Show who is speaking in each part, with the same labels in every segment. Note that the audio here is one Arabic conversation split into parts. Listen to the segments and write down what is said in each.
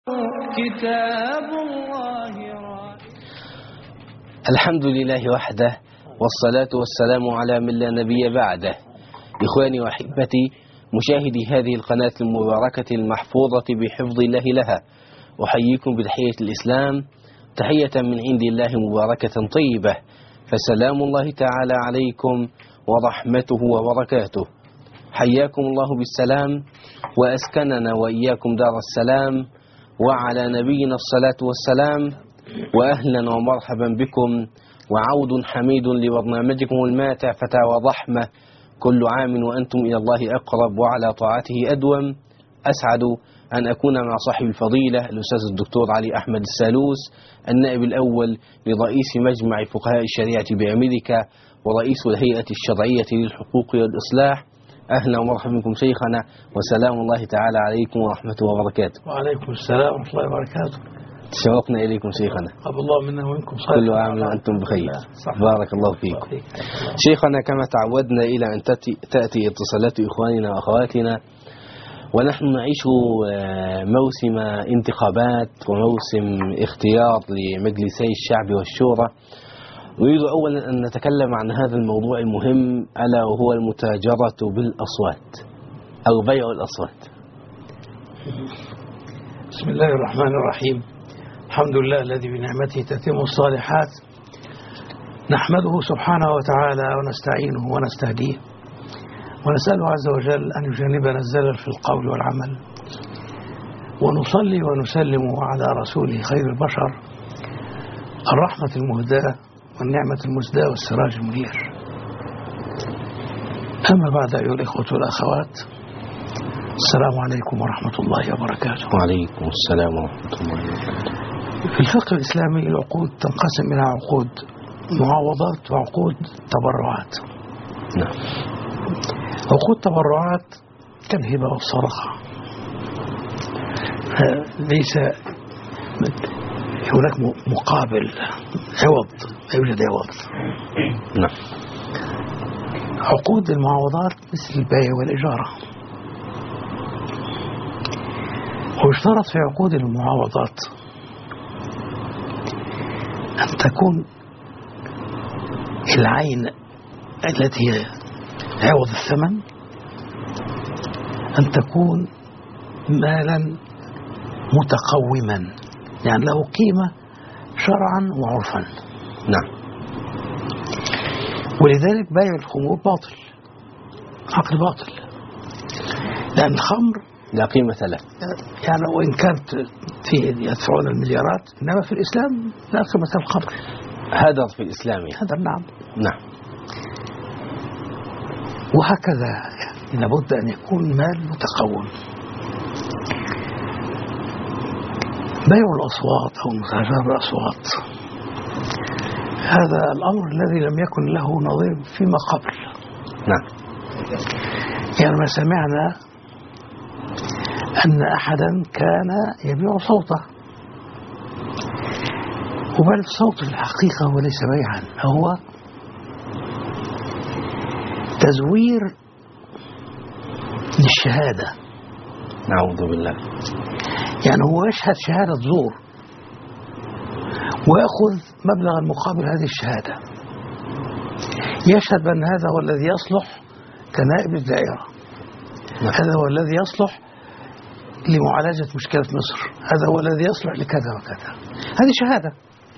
Speaker 1: كتاب الله الحمد لله وحده، والصلاة والسلام على من لا نبي بعده. إخواني وأحبتي مشاهدي هذه القناة المباركة المحفوظة بحفظ الله لها، أحييكم بتحية الإسلام، تحية من عند الله مباركة طيبة، فسلام الله تعالى عليكم ورحمته وبركاته. حياكم الله بالسلام وأسكننا وإياكم دار السلام، وعلى نبينا الصلاة والسلام، وأهلا ومرحبا بكم، وعود حميد لبرنامجكم الماتع فتاوى ضحمة. كل عام وأنتم إلى الله أقرب وعلى طاعته أدوم. أسعد أن أكون مع صاحب الفضيلة الأستاذ الدكتور علي أحمد السالوس، النائب الأول لرئيس مجمع فقهاء الشريعة بأمريكا ورئيس الهيئة الشرعية للحقوق والإصلاح. أهلا ومرحبا بكم شيخنا، وسلام الله تعالى عليكم ورحمته وبركاته.
Speaker 2: وعليكم السلام ورحمة الله وبركاته.
Speaker 1: تشوقنا إليكم شيخنا.
Speaker 2: قبل الله منا ومنكم صحيح.
Speaker 1: كل عام وأنتم بخير. بارك الله فيكم. شيخنا، كما تعودنا إلى أن تأتي اتصالات إخواننا وأخواتنا، ونحن نعيش موسم انتخابات وموسم اختيار لمجلسي الشعب والشورى. نريد أولا أن نتكلم عن هذا الموضوع المهم، ألا وهو المتاجرة بالأصوات أو بيع الأصوات.
Speaker 2: بسم الله الرحمن الرحيم. الحمد لله الذي بنعمته تتم الصالحات، نحمده سبحانه وتعالى ونستعينه ونستهديه، ونسأله عز وجل أن يجنبنا الزلل في القول والعمل، ونصلي ونسلم على رسوله خير البشر، الرحمة المهداة والنعمة المزداة والسراج المنير. أما بعد أيها الإخوة والأخوات، السلام عليكم ورحمة الله وبركاته.
Speaker 1: وعليكم السلام ورحمة الله وبركاته.
Speaker 2: في الفقه الإسلامي العقود تنقسم إلى عقود معاوضات وعقود تبرعات.
Speaker 1: نعم.
Speaker 2: عقود تبرعات كالهبة والصدقة، ليس هناك مقابل عوض، لا يوجد عوض.
Speaker 1: نعم.
Speaker 2: عقود المعاوضات مثل البيع والإجارة، ويشترط في عقود المعاوضات أن تكون العين التي هي عوض الثمن أن تكون مالا متقوما، يعني له قيمة شرعا وعرفا.
Speaker 1: نعم.
Speaker 2: ولذلك بيع الخمور باطل، عقد باطل، لأن الخمر
Speaker 1: لا قيمة له،
Speaker 2: يعني وإن كانت فيه يدفعون المليارات، إنما في الإسلام لا قيمة الخمر.
Speaker 1: هدر في الإسلام.
Speaker 2: هدر. نعم.
Speaker 1: نعم.
Speaker 2: وهكذا يعني لابد أن يكون مال متقوم. بيع الأصوات أو متاجرة بالأصوات، هذا الأمر الذي لم يكن له نظير فيما قبل.
Speaker 1: نعم.
Speaker 2: يعني ما سمعنا أن أحدا كان يبيع صوته، وبل الصوت في الحقيقة وليس بيعا، هو تزوير للشهادة.
Speaker 1: نعوذ بالله.
Speaker 2: يعني هو يشهد شهادة زور ويأخذ مبلغ مقابل هذه الشهادة، يشهد بأن هذا هو الذي يصلح كنائب الدائرة.
Speaker 1: نعم.
Speaker 2: هذا هو الذي يصلح لمعالجة مشكلة مصر، هذا هو الذي يصلح لكذا وكذا. هذه شهادة،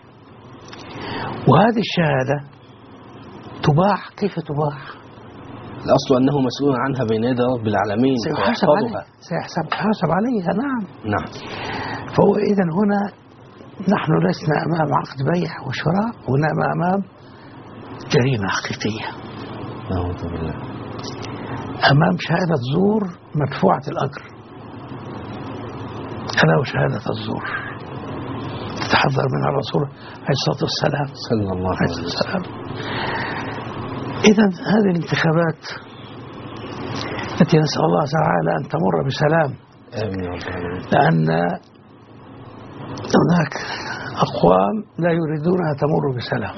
Speaker 2: وهذه الشهادة تباع. كيف تباع؟
Speaker 1: الأصل أنه مسؤول عنها بين يدي رب العالمين،
Speaker 2: سيحاسب عليها. نعم.
Speaker 1: نعم.
Speaker 2: فهو إذن هنا نحن لسنا أمام عقد بيع وشراء، وإنما أمام جريمة حقيقية.
Speaker 1: نعوذ بالله.
Speaker 2: أمام شهادة زور مدفوعة الأجر، ألا وشهادة الزور تتحذر منها الرسول عليه الصلاة والسلام
Speaker 1: صلى الله عليه وسلم.
Speaker 2: إذن هذه الانتخابات التي نسأل الله تعالى أن تمر بسلام، لأن هناك أقوام لا يريدونها تمر بسلام.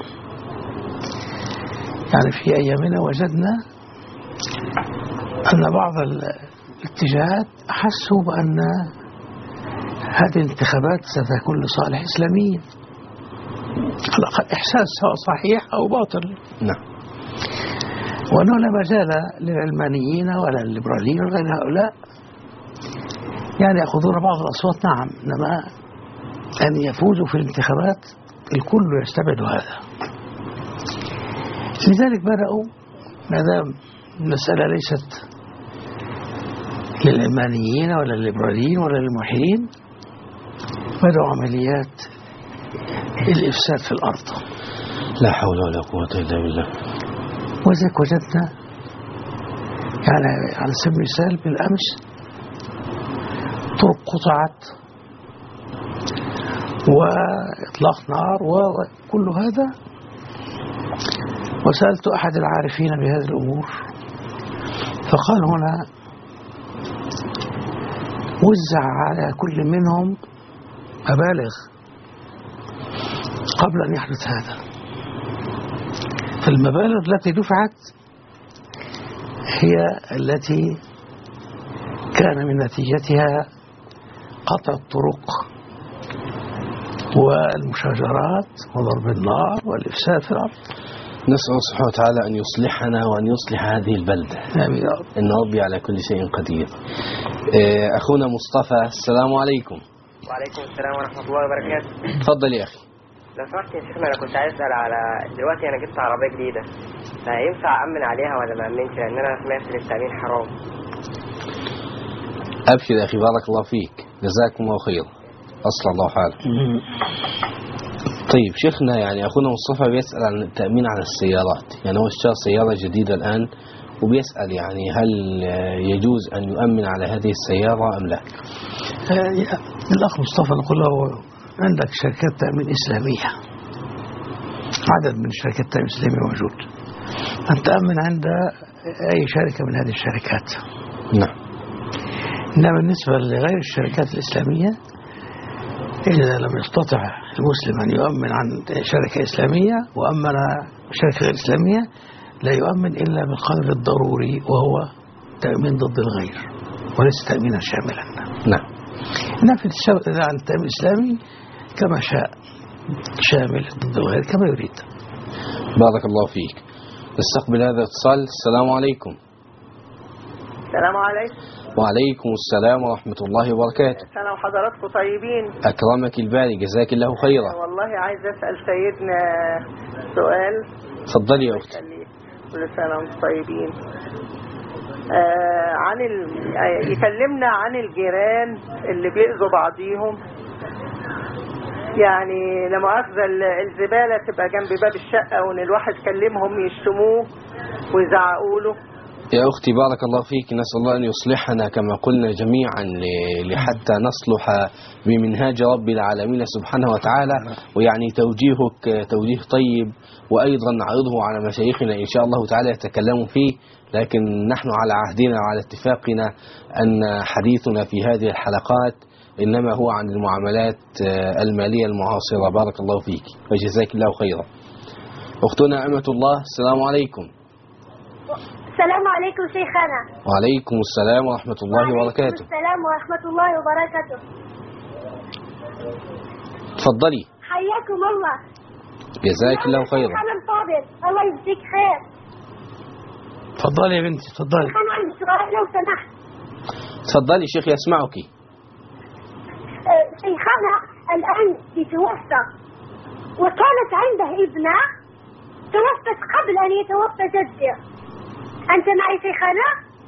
Speaker 2: يعني في أيامنا وجدنا أن بعض الاتجاهات أحسوا بأن هذه الانتخابات ستكون لصالح إسلاميين على الأقل إحساس سواء صحيح أو باطل.
Speaker 1: نعم.
Speaker 2: وأنه لا مجال للعلمانيين ولا الليبراليين ولا هؤلاء يعني يأخذون بعض الأصوات، نعم، إنما أن يفوزوا في الانتخابات الكل يستبعد هذا. لذلك بدأوا ما دام المسألة ليست للعلمانيين ولا الليبراليين ولا للملحدين، بدأوا عمليات الإفساد في الأرض.
Speaker 1: لا حول ولا قوة إلا بالله.
Speaker 2: وذلك وجدنا يعني على سبيل المثال بالأمس طرق قطعت وإطلاق نار وكل هذا. وسألت أحد العارفين بهذه الأمور فقال هنا وزع على كل منهم مبالغ قبل أن يحدث هذا. فالمبالغ التي دفعت هي التي كان من نتيجتها قطع الطرق والمشاجرات وضرب النار والإفساد في الأرض.
Speaker 1: نسأل سبحانه وتعالى أن يصلحنا وأن يصلح هذه البلدة.
Speaker 2: آمين.
Speaker 1: إن ربي على كل شيء قدير. أخونا مصطفى، السلام عليكم.
Speaker 3: وعليكم السلام ورحمة الله وبركاته.
Speaker 1: تفضل يا أخي.
Speaker 3: لو سمحت يا شيخنا، أنا كنت عايز أسأل على دلوقتي أنا جبت عربية جديدة، فينفع أأمن عليها ولا ما أأمنش؟ لأن أنا سمعت إن التأمين حرام.
Speaker 1: أبشر يا أخي، بارك الله فيك، جزاكم الله خير، أصلح الله حالك. طيب شيخنا، يعني أخونا مصطفى بيسأل عن التأمين على السيارات، يعني هو اشترى سيارة جديدة الآن وبيسأل يعني هل يجوز أن يؤمن على هذه السيارة أم لا؟
Speaker 2: الأخ مصطفى نقول له عندك شركات تأمين إسلامية، عدد من شركات التأمين الإسلامية موجود، أن تأمن عند أي شركة من هذه الشركات.
Speaker 1: نعم.
Speaker 2: إنما بالنسبة لغير الشركات الإسلامية، إذا لم يستطع المسلم أن يؤمن عن شركة إسلامية وأمن شركة غير إسلامية، لا يؤمن إلا بالقدر الضروري، وهو تأمين ضد الغير وليس تأمينا شاملا.
Speaker 1: نعم.
Speaker 2: نفذ عن التأمين الإسلامي كما شاء، شامل ضد الغير كما يريد.
Speaker 1: بارك الله فيك. نستقبل هذا الاتصال. السلام عليكم.
Speaker 3: السلام عليكم.
Speaker 1: وعليكم السلام ورحمة الله وبركاته.
Speaker 3: سنة وحضراتكم طيبين.
Speaker 1: أكرمك الباري، جزاك الله خيرا.
Speaker 3: والله عايز أسأل سيدنا سؤال.
Speaker 1: تفضلي يا أختي.
Speaker 3: كل سنة وانتم طيبين. يكلمنا عن الجيران اللي بيأذوا بعضيهم، يعني لما أخذ الزبالة تبقى جنب باب الشقة وإن الواحد كلمهم يشتموه ويزعقوا له.
Speaker 1: يا أختي بارك الله فيك، نسأل الله أن يصلحنا كما قلنا جميعا لحتى نصلح بمنهاج رب العالمين سبحانه وتعالى، ويعني توجيهك توجيه طيب، وأيضا نعرضه على مشايخنا إن شاء الله تعالى يتكلموا فيه، لكن نحن على عهدنا وعلى اتفاقنا أن حديثنا في هذه الحلقات إنما هو عن المعاملات المالية المعاصرة. بارك الله فيك وجزاك الله خيرا. أختنا أمة الله، السلام عليكم.
Speaker 4: السلام عليكم شيخنا.
Speaker 1: وعليكم السلام ورحمة الله وبركاته.
Speaker 4: السلام ورحمة الله وبركاته.
Speaker 1: تفضلي.
Speaker 4: حياكم الله.
Speaker 1: جزاك الله خيرا.
Speaker 4: شيخنا الفاضل، الله يجزيك خير.
Speaker 2: تفضلي يا بنتي، تفضلي.
Speaker 4: شيخنا عندي سؤال لو سمحت.
Speaker 1: تفضلي شيخ يسمعك.
Speaker 4: شيخنا الآن يتوفى وكانت عنده ابنة توفت قبل أن يتوفى جده، أنت معي شيخنا؟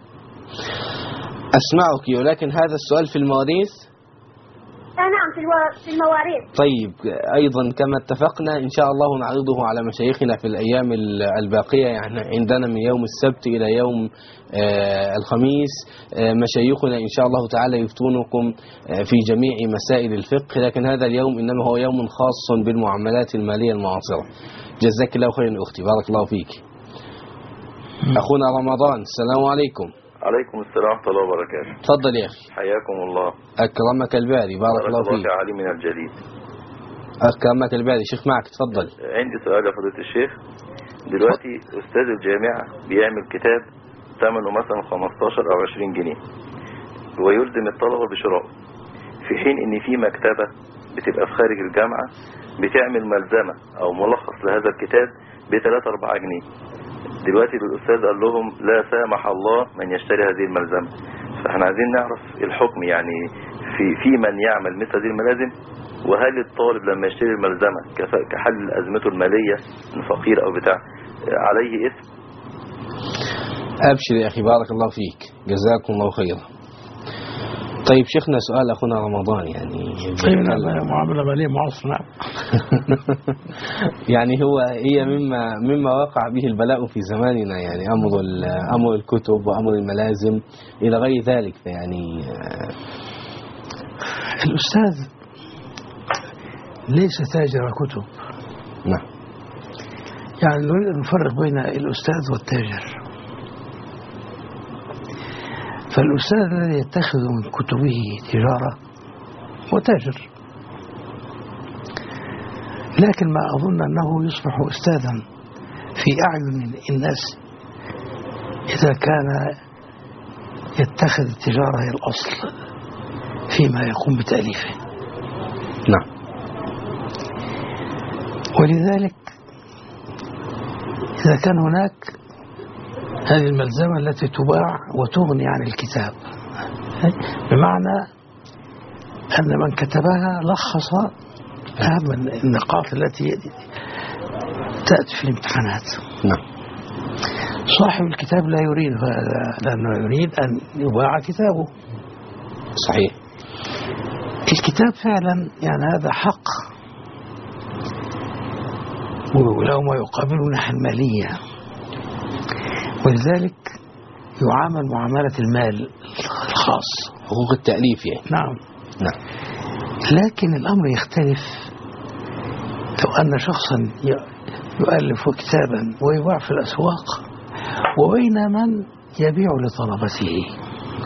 Speaker 1: أسمعك، ولكن هذا السؤال في المواريث؟
Speaker 4: نعم في المواريث.
Speaker 1: طيب، أيضا كما اتفقنا إن شاء الله نعرضه على مشايخنا في الأيام الباقية، يعني عندنا من يوم السبت إلى يوم الخميس مشايخنا إن شاء الله تعالى يفتونكم في جميع مسائل الفقه، لكن هذا اليوم إنما هو يوم خاص بالمعاملات المالية المعاصرة. جزاك الله خيرا أختي، بارك الله فيك. أخونا رمضان، السلام عليكم.
Speaker 5: عليكم السلام ورحمة الله وبركاته.
Speaker 1: تفضل يا أخي.
Speaker 5: حياكم الله.
Speaker 1: أكرمك الباري، بارك الله فيك.
Speaker 5: علي من الجديد.
Speaker 1: أكرمك الباري، شيخ معك، تفضل.
Speaker 5: عندي سؤال يا فضيلة الشيخ. دلوقتي أستاذ الجامعة بيعمل كتاب ثمنه مثلا 15 أو 20 جنيه ويلزم الطلبة بشراءه. في حين ان في مكتبة بتبقى في خارج الجامعة بتعمل ملزمة او ملخص لهذا الكتاب ب3-4 جنيه. دلوقتي الأستاذ قال لهم لا سامح الله من يشتري هذه الملزمة. فاحنا عايزين نعرف الحكم يعني في من يعمل مثل هذه الملازم، وهل الطالب لما يشتري الملزمة كحل أزمته المالية من فقير أو بتاع عليه إثم؟
Speaker 1: أبشر يا أخي، بارك الله فيك، جزاكم الله خيرا. طيب شيخنا، سؤال أخونا رمضان يعني
Speaker 2: معاملة مالية معاصرة.
Speaker 1: يعني هي مما وقع به البلاء في زماننا، يعني أمر الكتب وأمر الملازم إلى غير ذلك. فيعني
Speaker 2: الأستاذ ليس تاجر كتب.
Speaker 1: نعم.
Speaker 2: يعني نريد أن نفرق بين الأستاذ والتاجر. فالأستاذ الذي يتخذ من كتبه تجارة هو تاجر، لكن ما أظن أنه يصبح أستاذا في أعين الناس إذا كان يتخذ التجارة هي الأصل فيما يقوم بتأليفه.
Speaker 1: نعم.
Speaker 2: ولذلك إذا كان هناك هذه الملزمة التي تباع وتغني عن الكتاب، بمعنى أن من كتبها لخص أهم النقاط التي تأتي في الامتحانات.
Speaker 1: نعم.
Speaker 2: صاحب الكتاب لا يريد هذا، لأنه يريد أن يباع كتابه.
Speaker 1: صحيح.
Speaker 2: الكتاب فعلا يعني هذا حق وله ما يقابله ناحية المالية، ولذلك يعامل معاملة المال الخاص،
Speaker 1: حقوق التأليف يعني.
Speaker 2: نعم.
Speaker 1: نعم.
Speaker 2: لكن الأمر يختلف لو أن شخصا يؤلف كتابا ويباع في الأسواق، وبين من يبيع لطلبته.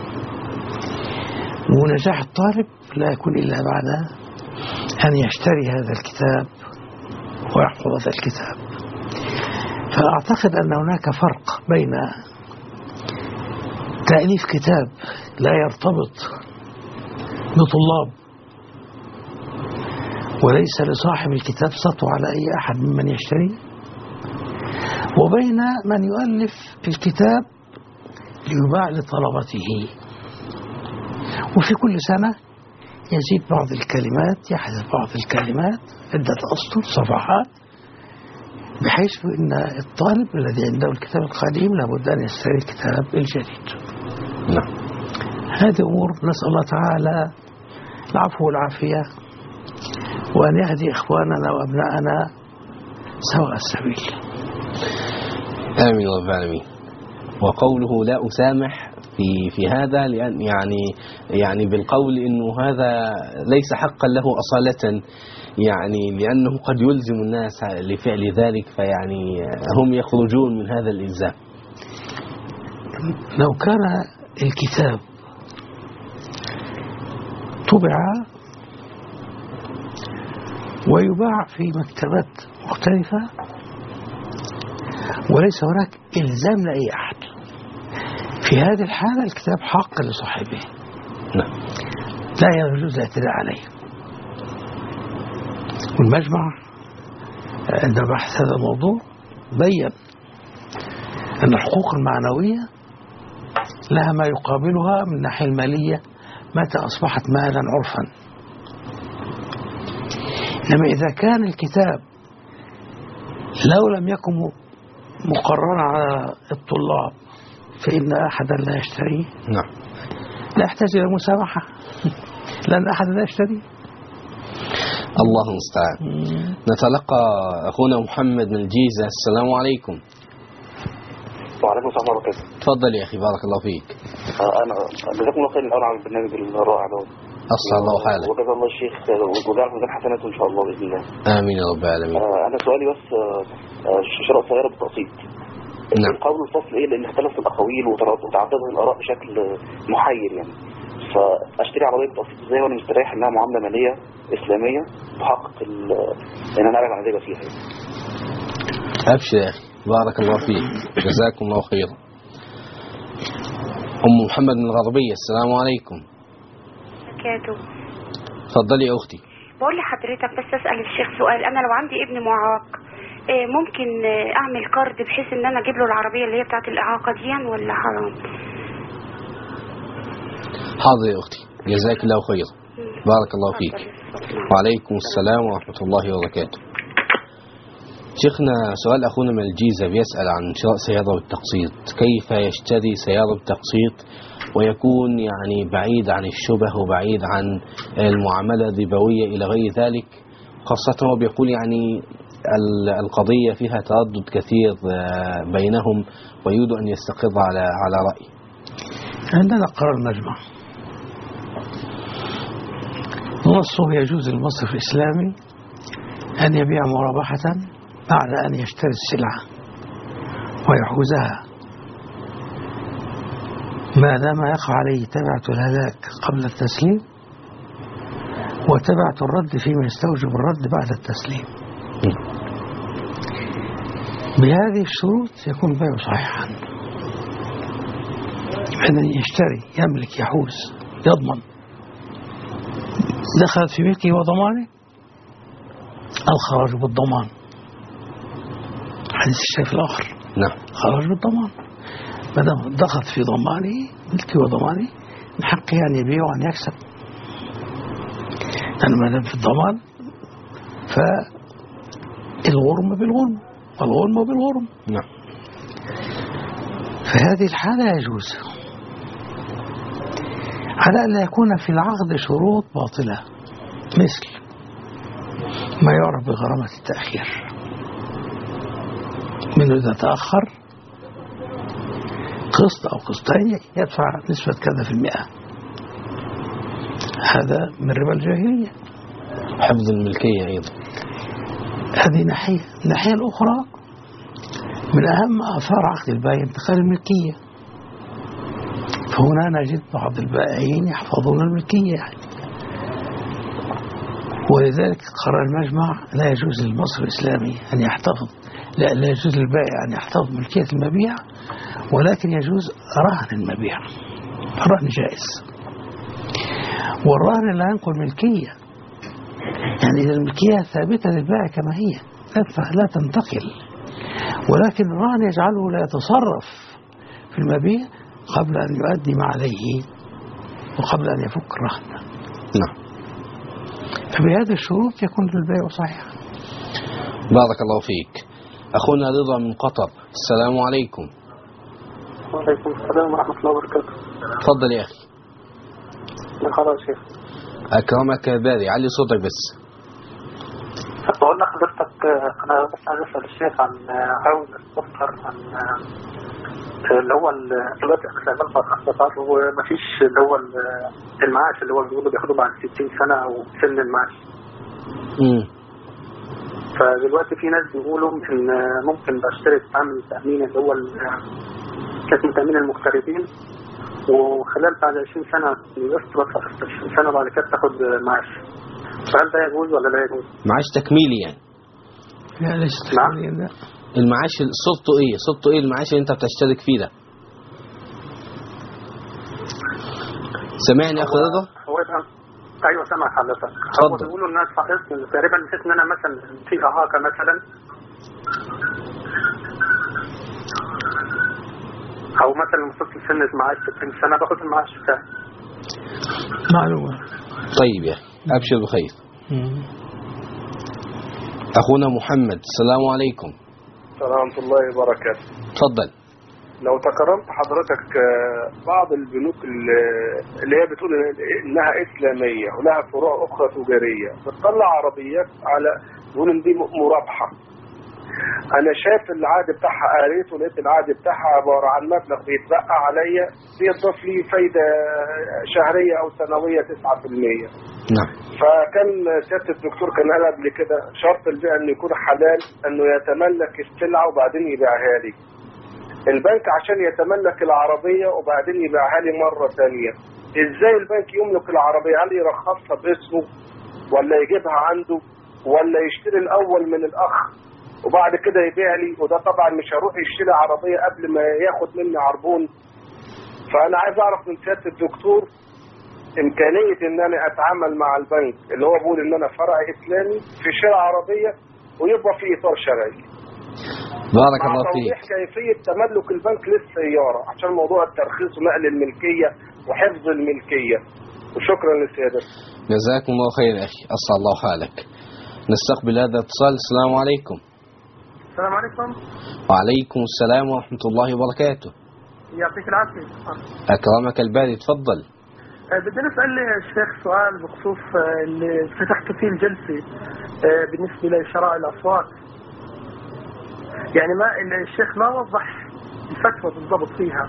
Speaker 2: ونجاح الطالب لا يكون إلا بعد أن يشتري هذا الكتاب ويحفظ هذا الكتاب. فأعتقد أن هناك فرق بين تأليف كتاب لا يرتبط بطلاب وليس لصاحب الكتاب سطو على أي أحد ممن يشتري، وبين من يؤلف الكتاب ليباع لطلبته، وفي كل سنة يزيد بعض الكلمات، يحذف بعض الكلمات، عدة أسطر، صفحات، بحيث أن الطالب الذي عنده الكتاب القديم لابد أن يشتري الكتاب الجديد.
Speaker 1: نعم.
Speaker 2: هذه أمور نسأل الله تعالى العفو والعافية، وأن يهدي إخواننا وأبناءنا سواء السبيل.
Speaker 1: آمين يا رب العالمين. وقوله لا أسامح في هذا، لأن يعني بالقول إنه هذا ليس حقا له أصالة، يعني لأنه قد يلزم الناس لفعل ذلك، فيعني هم يخرجون من هذا الإلزام.
Speaker 2: لو كان الكتاب طبع ويباع في مكتبات مختلفة وليس هناك إلزام لأي أحد، في هذه الحالة الكتاب حق لصاحبه.
Speaker 1: نعم.
Speaker 2: لا يجوز الاعتداء عليه. والمجمع عندما بحث هذا الموضوع بيّن أن الحقوق المعنوية لها ما يقابلها من الناحية المالية متى أصبحت مالا عرفا. إنما إذا كان الكتاب لو لم يكن مقررا على الطلاب فإن أحدا لا يشتريه.
Speaker 1: نعم.
Speaker 2: لا يحتاج إلى مسامحة لأن أحدا لا يشتريه.
Speaker 1: الله المستعان. نتلقى أخونا محمد من الجيزة. السلام عليكم.
Speaker 6: وعليكم السلام ورحمة الله.
Speaker 1: تفضل يا أخي، بارك الله فيك.
Speaker 6: أنا جزاكم الله خير الأول على البرنامج الرائع ده.
Speaker 1: أسعد الله حالك.
Speaker 6: وجزا الله الشيخ وجعل ميزان حسناته إن شاء الله بإذن الله.
Speaker 1: آمين يا رب العالمين.
Speaker 6: أنا سؤالي بس شراء سيارة بالتقسيط.
Speaker 1: نعم.
Speaker 6: القول الفصل إيه؟ لأن اختلفت الأقاويل وتعددت الآراء بشكل محير يعني. فأشتري عربية بالتقسيط إزاي وأنا مستريح إنها معاملة مالية إسلامية تحقق إن أنا أعرف عن ذلك فيها.
Speaker 1: أبشر يا أخي، بارك الله فيك، جزاكم الله خيرا. أم محمد من الغربية. السلام عليكم.
Speaker 7: بركاته.
Speaker 1: اتفضلي يا أختي.
Speaker 7: بقول لحضرتك بس أسأل الشيخ سؤال. أنا لو عندي ابن معاق ممكن أعمل كارد بحيث إن أنا أجيب له العربية اللي هي بتاعت الإعاقة دي ولا حرام؟
Speaker 1: حاضر يا أختي، جزاك الله خير، بارك الله فيك. وعليكم السلام ورحمة الله وبركاته. شيخنا سؤال أخونا من الجيزة بيسأل عن شراء سيارة بالتقسيط، كيف يشتري سيارة بالتقسيط ويكون يعني بعيد عن الشبه وبعيد عن المعاملة الربوية إلى غير ذلك، خاصة هو بيقول يعني القضية فيها تردد كثير بينهم ويريد أن يستقر على رأي.
Speaker 2: عندنا قرار المجمع نصه يجوز للمصرف الإسلامي أن يبيع مرابحة بعد أن يشتري السلعة ويحوزها ما دام يقع عليه تبعة الهلاك قبل التسليم وتبعة الرد فيما يستوجب الرد بعد التسليم. بهذه الشروط يكون البيع صحيحا. أن يشتري يملك يحوز يضمن دخلت في ملكه وضمانه الخراج بالضمان، حديث الشيخ الآخر.
Speaker 1: نعم.
Speaker 2: خراج بالضمان ما دام دخلت في ضمانه ملكه وضمانه من حقه أن يبيع وأن يكسب، لأن ما دام في الضمان فالغرم بالغرم والغرم بالغرم.
Speaker 1: نعم.
Speaker 2: في هذه الحالة يجوز على أن لا يكون في العقد شروط باطلة مثل ما يعرف بغرامة التأخير، من إذا تأخر قسط أو قسطين يدفع نسبة كذا في المئة، هذا من ربا الجاهلية.
Speaker 1: حفظ الملكية أيضا
Speaker 2: هذه ناحية. الناحية الأخرى من أهم آثار عقد البيع انتقال الملكية، فهنا نجد بعض البائعين يحفظون الملكية يعني. ولذلك قرر المجمع لا يجوز للمصرف الإسلامي أن يحتفظ، لا يجوز للبائع أن يحتفظ ملكية المبيع، ولكن يجوز رهن المبيع. الرهن جائز، والرهن لا ينقل ملكية، يعني إذا الملكية ثابتة للبائع كما هي لا تنتقل، ولكن الرهن يجعله لا يتصرف في المبيع قبل أن يؤدي ما عليه وقبل أن يفك الرهن.
Speaker 1: نعم.
Speaker 2: فبهذه الشروط يكون البيع صحيحا.
Speaker 1: بارك الله فيك. أخونا رضا من قطر، السلام عليكم.
Speaker 8: وعليكم السلام ورحمة الله وبركاته.
Speaker 1: تفضل يا أخي.
Speaker 8: خلاص يا شيخ.
Speaker 1: أكرمك باري، علي صوتك بس.
Speaker 8: بقول لحضرتك أنا بس عايز أسأل الشيخ عن عاوز أستفسر عن اللي هو دلوقتي احنا شغال فترات ومفيش اللي هو المعاش اللي هو بيقولوا بياخدوا بعد 60 سنة أو سن المعاش. فدلوقتي في ناس بيقولوا إن ممكن بشترك عامل تأمين اللي هو اسمه تأمين المغتربين، وخلال بعد 20 سنة يسقط 20 سنة بعد كده تاخد معاش. فهل ده يجوز ولا لا يجوز؟
Speaker 1: معاش تكميلي يعني؟
Speaker 2: لا ليس تكميلي. لا.
Speaker 1: المعاش صوته ايه؟ صوته ايه المعاش اللي انت بتشترك فيه ده؟ سامعني يا اخو رضا؟
Speaker 8: ايوه سامع حضرتك.
Speaker 1: اتفضل.
Speaker 8: هو بيقولوا الناس تقريبا بحيث ان انا مثلا في اعاقه مثلا او مثلا وصلت لسن المعاش 60 سنه باخد المعاش بتاعي.
Speaker 2: معلومه.
Speaker 1: طيب يا ابشر بخير. اخونا محمد، السلام عليكم.
Speaker 9: ورحمة الله وبركاته.
Speaker 1: تفضل.
Speaker 9: لو تكرمت حضرتك بعض البنوك اللي هي بتقول انها اسلامية ولها فروع اخرى تجارية بتطلع عربيات على بيقول ان دي مرابحة. انا شايف العقد بتاعها قريته لقيت العقد بتاعها عبارة عن مبلغ بيتبقى عليا بيضاف لي فايدة شهرية او سنوية 9%.
Speaker 1: نعم.
Speaker 9: فكان سيادة الدكتور كان قال قبل كده شرط البيع انه يكون حلال انه يتملك السلعة وبعدين يبيعها لي. البنك عشان يتملك العربية وبعدين يبيعها لي مرة ثانية، ازاي البنك يملك العربية؟ هل يرخصها باسمه ولا يجيبها عنده ولا يشتري الاول من الاخ وبعد كده يبيع لي؟ وده طبعا مش هروح يشتري عربية قبل ما ياخد مني عربون. فانا عايز اعرف من سيادة الدكتور إمكانية إن أنا أتعامل مع البنك اللي هو بيقول إن أنا فرع إسلامي في شراء عربية ويبقى في إطار شرعي.
Speaker 1: بارك
Speaker 9: مع
Speaker 1: الله
Speaker 9: توضيح
Speaker 1: فيك.
Speaker 9: كيفية تملك البنك للسيارة عشان موضوع الترخيص ونقل الملكية وحفظ الملكية. وشكرا للسيادة.
Speaker 1: جزاكم الله خير يا أخي، أسعد الله حالك. نستقبل هذا الاتصال. السلام عليكم.
Speaker 10: السلام عليكم.
Speaker 1: وعليكم السلام ورحمة الله وبركاته.
Speaker 10: يعطيك العافية.
Speaker 1: أكرمك الباري، تفضل.
Speaker 10: بدي نسأل الشيخ سؤال بخصوص اللي فتحت فيه الجلسة بالنسبة لشراء الأصوات. يعني ما الشيخ ما وضح الفتوى بالضبط فيها.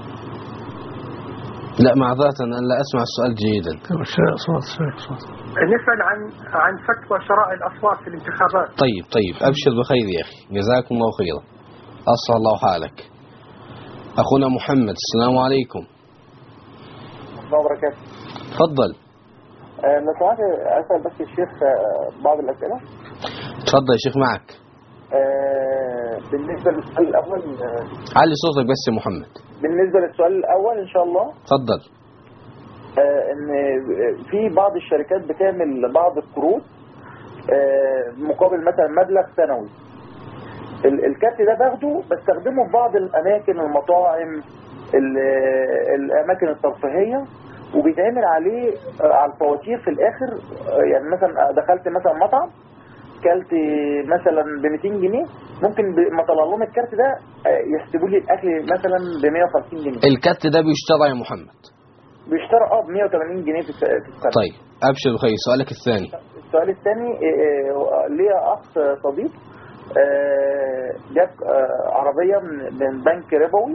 Speaker 1: لا معذرة أن لا أسمع السؤال جيدا.
Speaker 2: شراء أصوات.
Speaker 10: نسأل عن فتوى شراء الأصوات في الانتخابات.
Speaker 1: طيب أبشر بخير يا أخي، جزاكم الله خيرا، أسعد الله حالك. أخونا محمد، السلام عليكم.
Speaker 11: الله وبركاته.
Speaker 1: تفضل.
Speaker 11: لو سمحت أسأل بس الشيخ بعض الأسئلة.
Speaker 1: تفضل يا شيخ، معك.
Speaker 11: بالنسبة للسؤال الأول،
Speaker 1: علي صوتك بس يا محمد.
Speaker 11: بالنسبة للسؤال الأول إن شاء الله.
Speaker 1: تفضل.
Speaker 11: إن في بعض الشركات بتعمل بعض القروض مقابل مثلا مبلغ سنوي. الكارت ده باخده بستخدمه في بعض الأماكن، المطاعم، الأماكن الترفيهية، وبيتعمل عليه على الفواتير في الآخر. يعني مثلا دخلت مثلا مطعم كلت مثلا ب 200 جنيه، ممكن ما طلع لهم الكارت ده يحسبوا لي الأكل مثلا ب 150 جنيه.
Speaker 1: الكارت ده بيشترى يا محمد؟
Speaker 11: بيشترى ب 180 جنيه في السنة.
Speaker 1: طيب أبشر بخير. سؤالك الثاني.
Speaker 11: السؤال الثاني، ليا أخ صديق جاب عربية من بنك ربوي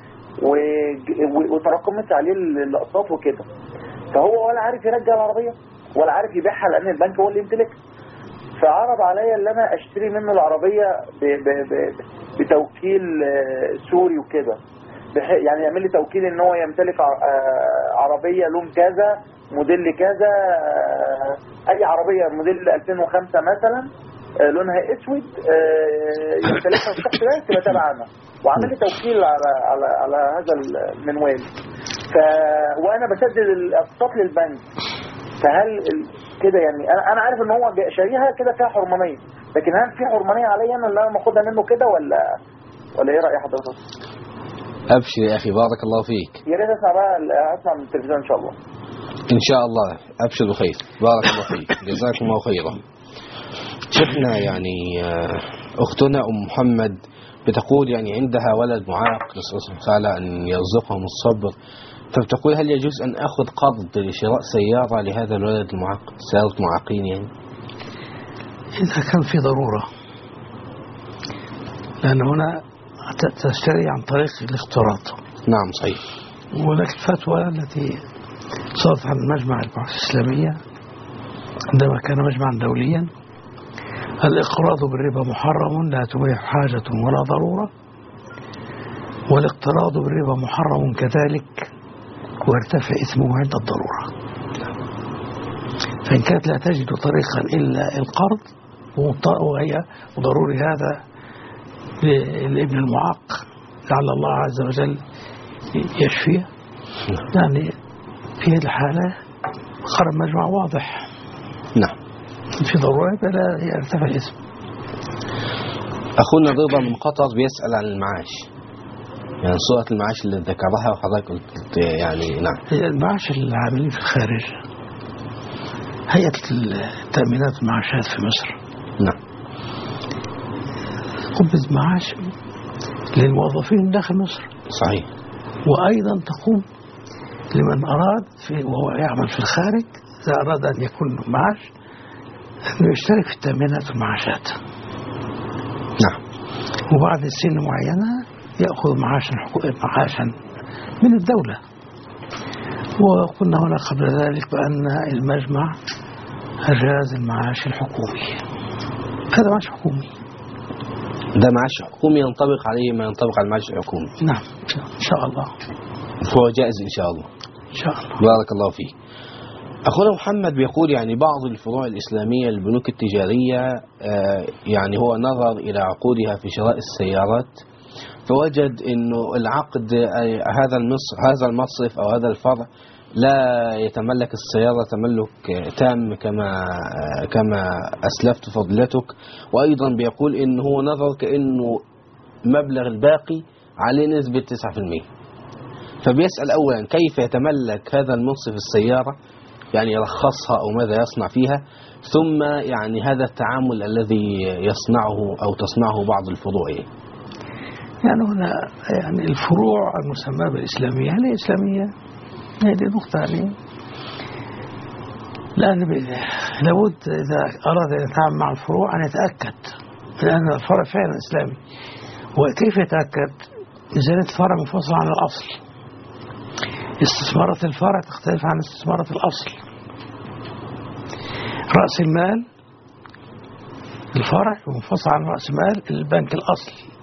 Speaker 11: وتراكمت عليه الاقساط وكده، فهو ولا عارف يرجع العربية ولا عارف يبيعها لأن البنك هو اللي يمتلكها. فعرض عليا ان انا اشتري منه العربية بتوكيل سوري وكده، يعني يعمل لي توكيل ان هو يمتلك عربية لون كذا موديل كذا، اي عربية موديل 2005 مثلا لونها اسود يمتلكها الشخص ده تبقى تبعنا، وعمل لي توكيل على هذا المنوال. وانا بسدد الاقساط للبنك. فهل كده يعني انا عارف ان هو شاريها كده فيها حرمانيه، لكن هل في حرمانيه عليا انا اللي انا باخدها منه كده ولا ايه راي حضرتك؟
Speaker 1: ابشر يا اخي، بارك الله فيك.
Speaker 11: يا ريت اسمع من التلفزيون ان شاء الله.
Speaker 1: ان شاء الله، ابشر بخير، بارك الله فيك، جزاكم الله خيرا. شفنا يعني اختنا ام محمد بتقول يعني عندها ولد معاق، نسال الله سبحانه وتعالى ان يرزقهم الصبر، فبتقول هل يجوز أن أخذ قرض لشراء سيارة لهذا الولد المعاق، سيارة معاقين يعني؟
Speaker 2: إذا كان في ضرورة، لأن هنا تشتري عن طريق الاقتراض.
Speaker 1: نعم صحيح.
Speaker 2: ولكن الفتوى التي صدرت عن مجمع البحوث الإسلامية عندما كان مجمعا دوليا، الإقراض بالربا محرم لا تبيح حاجة ولا ضرورة، والاقتراض بالربا محرم كذلك ويرتفع اسمه عند الضرورة. فإن كانت لا تجد طريقا إلا القرض، وهي ضروري هذا لابن المعاق لعل الله عز وجل يشفيه، يعني في هذه الحالة قرار مجمع واضح.
Speaker 1: نعم.
Speaker 2: في ضرورة فلا يرتفع الاسم.
Speaker 1: أخونا رضا من قطر بيسأل عن المعاش، يعني صورة المعاش اللي ذكرها وحضرتك قلت يعني نعم.
Speaker 2: المعاش العاملين في الخارج، هيئة التأمينات المعاشات في مصر
Speaker 1: نعم
Speaker 2: قبض معاش للموظفين داخل مصر.
Speaker 1: صحيح.
Speaker 2: وأيضا تقوم لمن أراد وهو يعمل في الخارج، إذا أراد أن يكون معاش أنه يشترك في التأمينات والمعاشات.
Speaker 1: نعم.
Speaker 2: وبعد سن معينة يأخذ معاشا من الدولة. وقلنا هنا قبل ذلك بأن المجمع أجاز المعاش الحكومي. هذا معاش حكومي.
Speaker 1: ده معاش حكومي ينطبق عليه ما ينطبق على المعاش الحكومي.
Speaker 2: نعم إن شاء الله.
Speaker 1: هو جائز إن شاء الله.
Speaker 2: إن شاء الله.
Speaker 1: بارك الله فيك. أخونا محمد بيقول يعني بعض الفروع الإسلامية البنوك التجارية يعني هو نظر إلى عقودها في شراء السيارات، فوجد إنه العقد هذا المصرف أو هذا الفرع لا يتملك السيارة تملك تام كما أسلفت فضيلتك، وأيضا بيقول إن هو نظر كأنه مبلغ الباقي عليه نسبة 9%. فبيسأل أولا كيف يتملك هذا المنصف السيارة، يعني يرخصها أو ماذا يصنع فيها، ثم يعني هذا التعامل الذي يصنعه أو تصنعه بعض الفروع.
Speaker 2: يعني هنا يعني الفروع المسمى بالإسلامية هل هي إسلامية؟ هذه نقطة يعني لأن لابد إذا أراد أن يتعامل مع الفروع أن يتأكد من أن الفرع فعلا إسلامي. وكيف يتأكد؟ ميزانية الفرع منفصلة عن الأصل، استثمارات الفرع تختلف عن استثمارات الأصل، رأس المال الفرع منفصل عن رأس مال البنك الأصلي.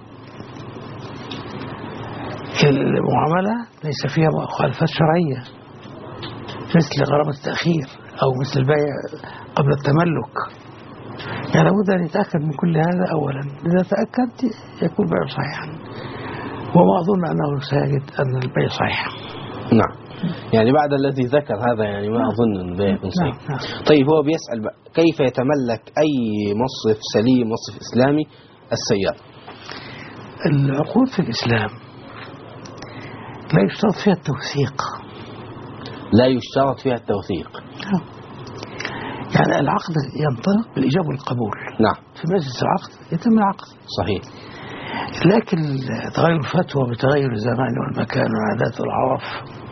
Speaker 2: المعاملة ليس فيها مخالفات شرعية مثل غرامة التأخير أو مثل البيع قبل التملك. يعني لابد أن يتأكد من كل هذا أولا، إذا تأكد يكون بيع صحيحا، وما أظن أنه سيجد أن البيع صحيح.
Speaker 1: نعم، يعني بعد الذي ذكر هذا يعني ما أظن أن البيع يكون صحيح. طيب هو بيسأل بقى كيف يتملك أي مصرف سليم مصرف إسلامي السيارة؟
Speaker 2: العقود في الإسلام لا يشترط فيها التوثيق.
Speaker 1: لا يشترط فيها التوثيق.
Speaker 2: يعني العقد ينطلق بالإجابة والقبول.
Speaker 1: نعم.
Speaker 2: في مجلس العقد يتم العقد.
Speaker 1: صحيح.
Speaker 2: لكن تغير الفتوى بتغير الزمان والمكان والعادات والعرف،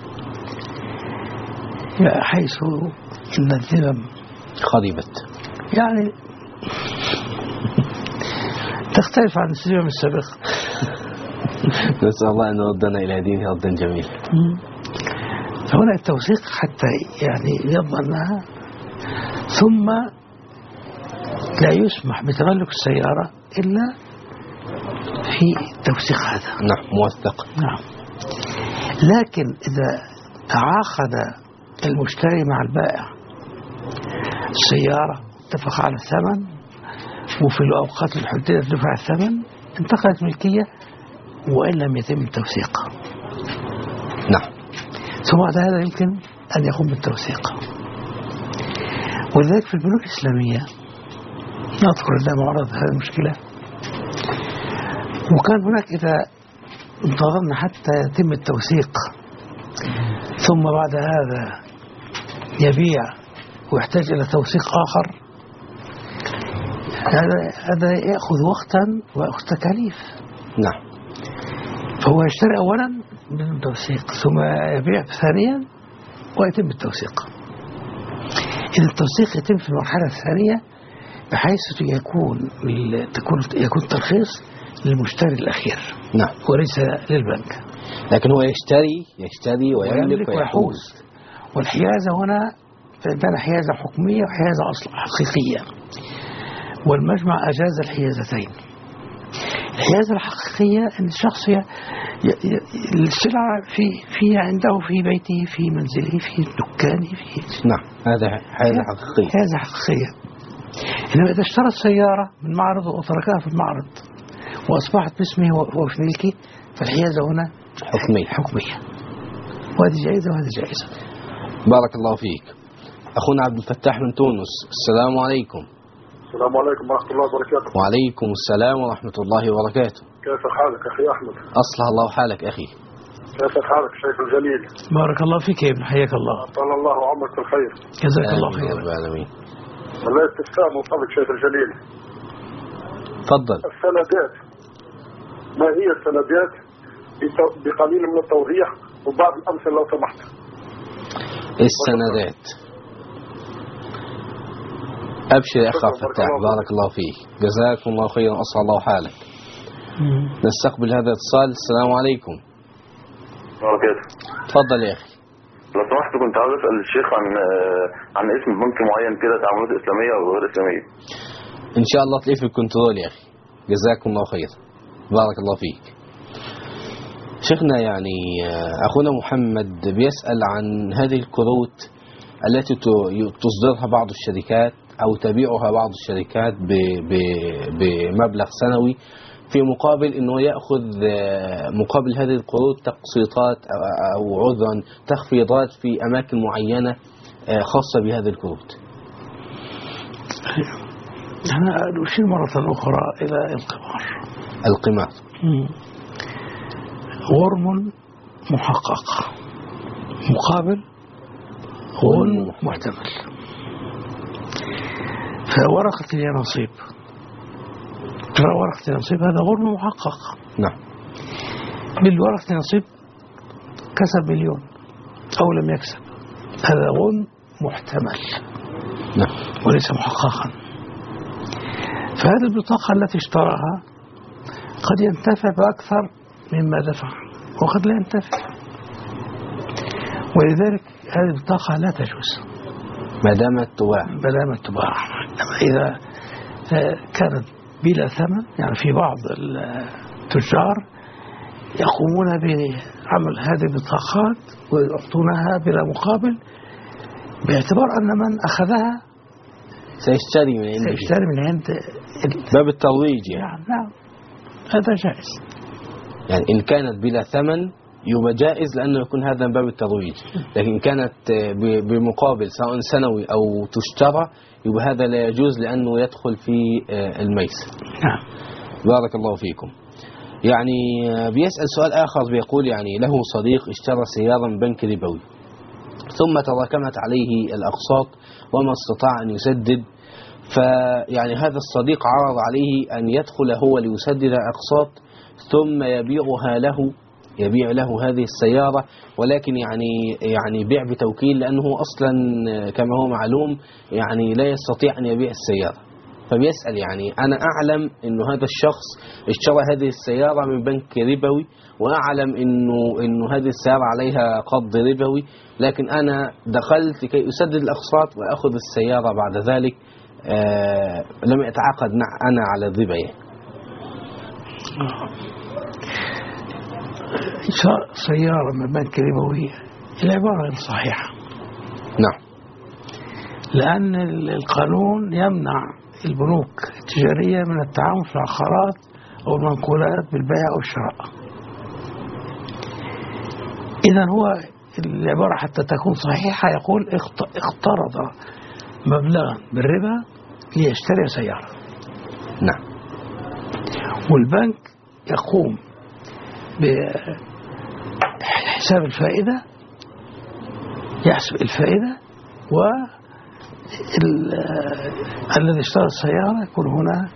Speaker 2: حيث إن الذمم
Speaker 1: خربت،
Speaker 2: يعني تختلف عن السلم السابق.
Speaker 1: نسأل الله أن يردنا إلى دينه ردا جميلا.
Speaker 2: فهنا التوثيق حتى يعني يضمنها، ثم لا يسمح بتملك السيارة إلا في التوثيق هذا.
Speaker 1: نعم، موثق.
Speaker 2: نعم. لكن إذا تعاقد المشتري مع البائع السيارة، اتفق على الثمن، وفي الأوقات الحديدة دفع الثمن، انتقلت ملكية وإن لم يتم التوثيق.
Speaker 1: نعم.
Speaker 2: ثم بعد هذا يمكن أن يقوم بالتوثيق. ولذلك في البنوك الإسلامية نذكر لها معرض هذه المشكلة، وكان هناك إذا انتظرنا حتى يتم التوثيق ثم بعد هذا يبيع ويحتاج إلى توثيق آخر، هذا يأخذ وقتا ويأخذ تكاليف.
Speaker 1: نعم.
Speaker 2: فهو يشتري أولا من التوثيق ثم يبيع ثانيا ويتم التوثيق. إذا التوثيق يتم في المرحلة الثانية بحيث يكون ترخيص للمشتري الأخير.
Speaker 1: نعم.
Speaker 2: وليس للبنك.
Speaker 1: لكن هو يشتري ويملك ويحوز.
Speaker 2: والحيازة هنا عندنا حيازة حكمية وحيازة حقيقية، والمجمع أجاز الحيازتين. الحيازة الحقيقية أن الشخص السلعة في عنده في بيته في منزله في دكانه في.
Speaker 1: نعم، هذا حيازة حقيقية.
Speaker 2: حيازة حقيقية. إنما إذا اشترى السيارة من معرض وتركها في المعرض وأصبحت باسمه وفي ملكه، فالحيازة هنا حكمية. وهذه جائزة وهذه جائزة.
Speaker 1: بارك الله فيك. أخونا عبد الفتاح من تونس، السلام عليكم.
Speaker 12: السلام عليكم ورحمة الله وبركاته.
Speaker 1: وعليكم السلام ورحمة الله وبركاته.
Speaker 12: كيف حالك أخي أحمد؟
Speaker 1: أصلح الله حالك أخي.
Speaker 12: كيف حالك شيخ الجليل؟
Speaker 2: بارك الله فيك يا ابن، حياك الله.
Speaker 12: طال الله عمرك بالخير.
Speaker 2: جزاك الله خير.
Speaker 1: رب العالمين.
Speaker 12: والله استفسار من فضلك شيخ الجليل.
Speaker 1: تفضل.
Speaker 12: السندات، ما هي السندات بقليل من التوضيح وبعض الأمثلة لو سمحت.
Speaker 1: السندات. أبشر يا أخ فتاح، بارك الله فيك، جزاكم الله خيرا، أسعد الله حالك. نستقبل هذا الاتصال. السلام عليكم. تفضل يا أخي.
Speaker 5: لو سمحت كنت عاوز أسأل الشيخ عن اسم بنك معين كده، تعاملات إسلامية أو غير إسلامية.
Speaker 1: إن شاء الله تلاقيه في الكنترول يا أخي، جزاكم الله خير، بارك الله فيك. شيخنا يعني أخونا محمد بيسأل عن هذه الكروت التي تصدرها بعض الشركات أو تبيعها بعض الشركات بمبلغ سنوي في مقابل أنه يأخذ مقابل هذه القروض تقسيطات أو عذرا تخفيضات في أماكن معينة خاصة بهذه القروض.
Speaker 2: أنا أشير مرة أخرى إلى
Speaker 1: القمار.
Speaker 2: غرم محقق مقابل غرم محتمل. فورقة اليانصيب، ترى ورقة اليانصيب هذا غرم محقق.
Speaker 1: نعم.
Speaker 2: بالورقة اليانصيب كسب مليون أو لم يكسب، هذا غرم محتمل.
Speaker 1: نعم.
Speaker 2: وليس محققا. فهذه البطاقة التي اشتراها قد ينتفع بأكثر مما دفع وقد لا ينتفع، ولذلك هذه البطاقة لا تجوز
Speaker 1: ما دامت
Speaker 2: تباع. إذا كانت بلا ثمن، يعني في بعض التجار يقومون بعمل هذه البطاقات ويعطونها بلا مقابل، باعتبار أن من أخذها
Speaker 1: سيشتري
Speaker 2: من عند
Speaker 1: باب الترويج.
Speaker 2: يعني نعم، هذا جائز.
Speaker 1: يعني إن كانت بلا ثمن يبقى جائز لأنه يكون هذا من باب الترويج، لكن كانت بمقابل سواء سنوي أو تشترى يبقى هذا لا يجوز لأنه يدخل في الميسر.
Speaker 2: نعم.
Speaker 1: بارك الله فيكم. يعني بيسأل سؤال آخر، بيقول يعني له صديق اشترى سيارة من بنك ربوي ثم تراكمت عليه الأقساط وما استطاع أن يسدد، فيعني هذا الصديق عرض عليه أن يدخل هو ليسدد الأقساط ثم يبيع له هذه السيارة، ولكن يعني بيع بتوكيل لأنه أصلا كما هو معلوم يعني لا يستطيع أن يبيع السيارة. فبيسأل يعني أنا أعلم أنه هذا الشخص اشترى هذه السيارة من بنك ربوي وأعلم أنه هذه السيارة عليها قبض ربوي، لكن أنا دخلت لكي أسدد الأقساط وأخذ السيارة بعد ذلك لم أتعاقد أنا على الربا.
Speaker 2: سيارة من بنك ربوي العبارة غير صحيحة.
Speaker 1: نعم.
Speaker 2: لأن القانون يمنع البنوك التجارية من التعامل في العقارات أو المنقولات بالبيع أو الشراء. إذا هو العبارة حتى تكون صحيحة يقول اقترض مبلغا بالربا ليشتري سيارة.
Speaker 1: نعم.
Speaker 2: والبنك يقوم بحساب الفائدة، يحسب الفائدة، والذي اشترى السيارة يكون هنا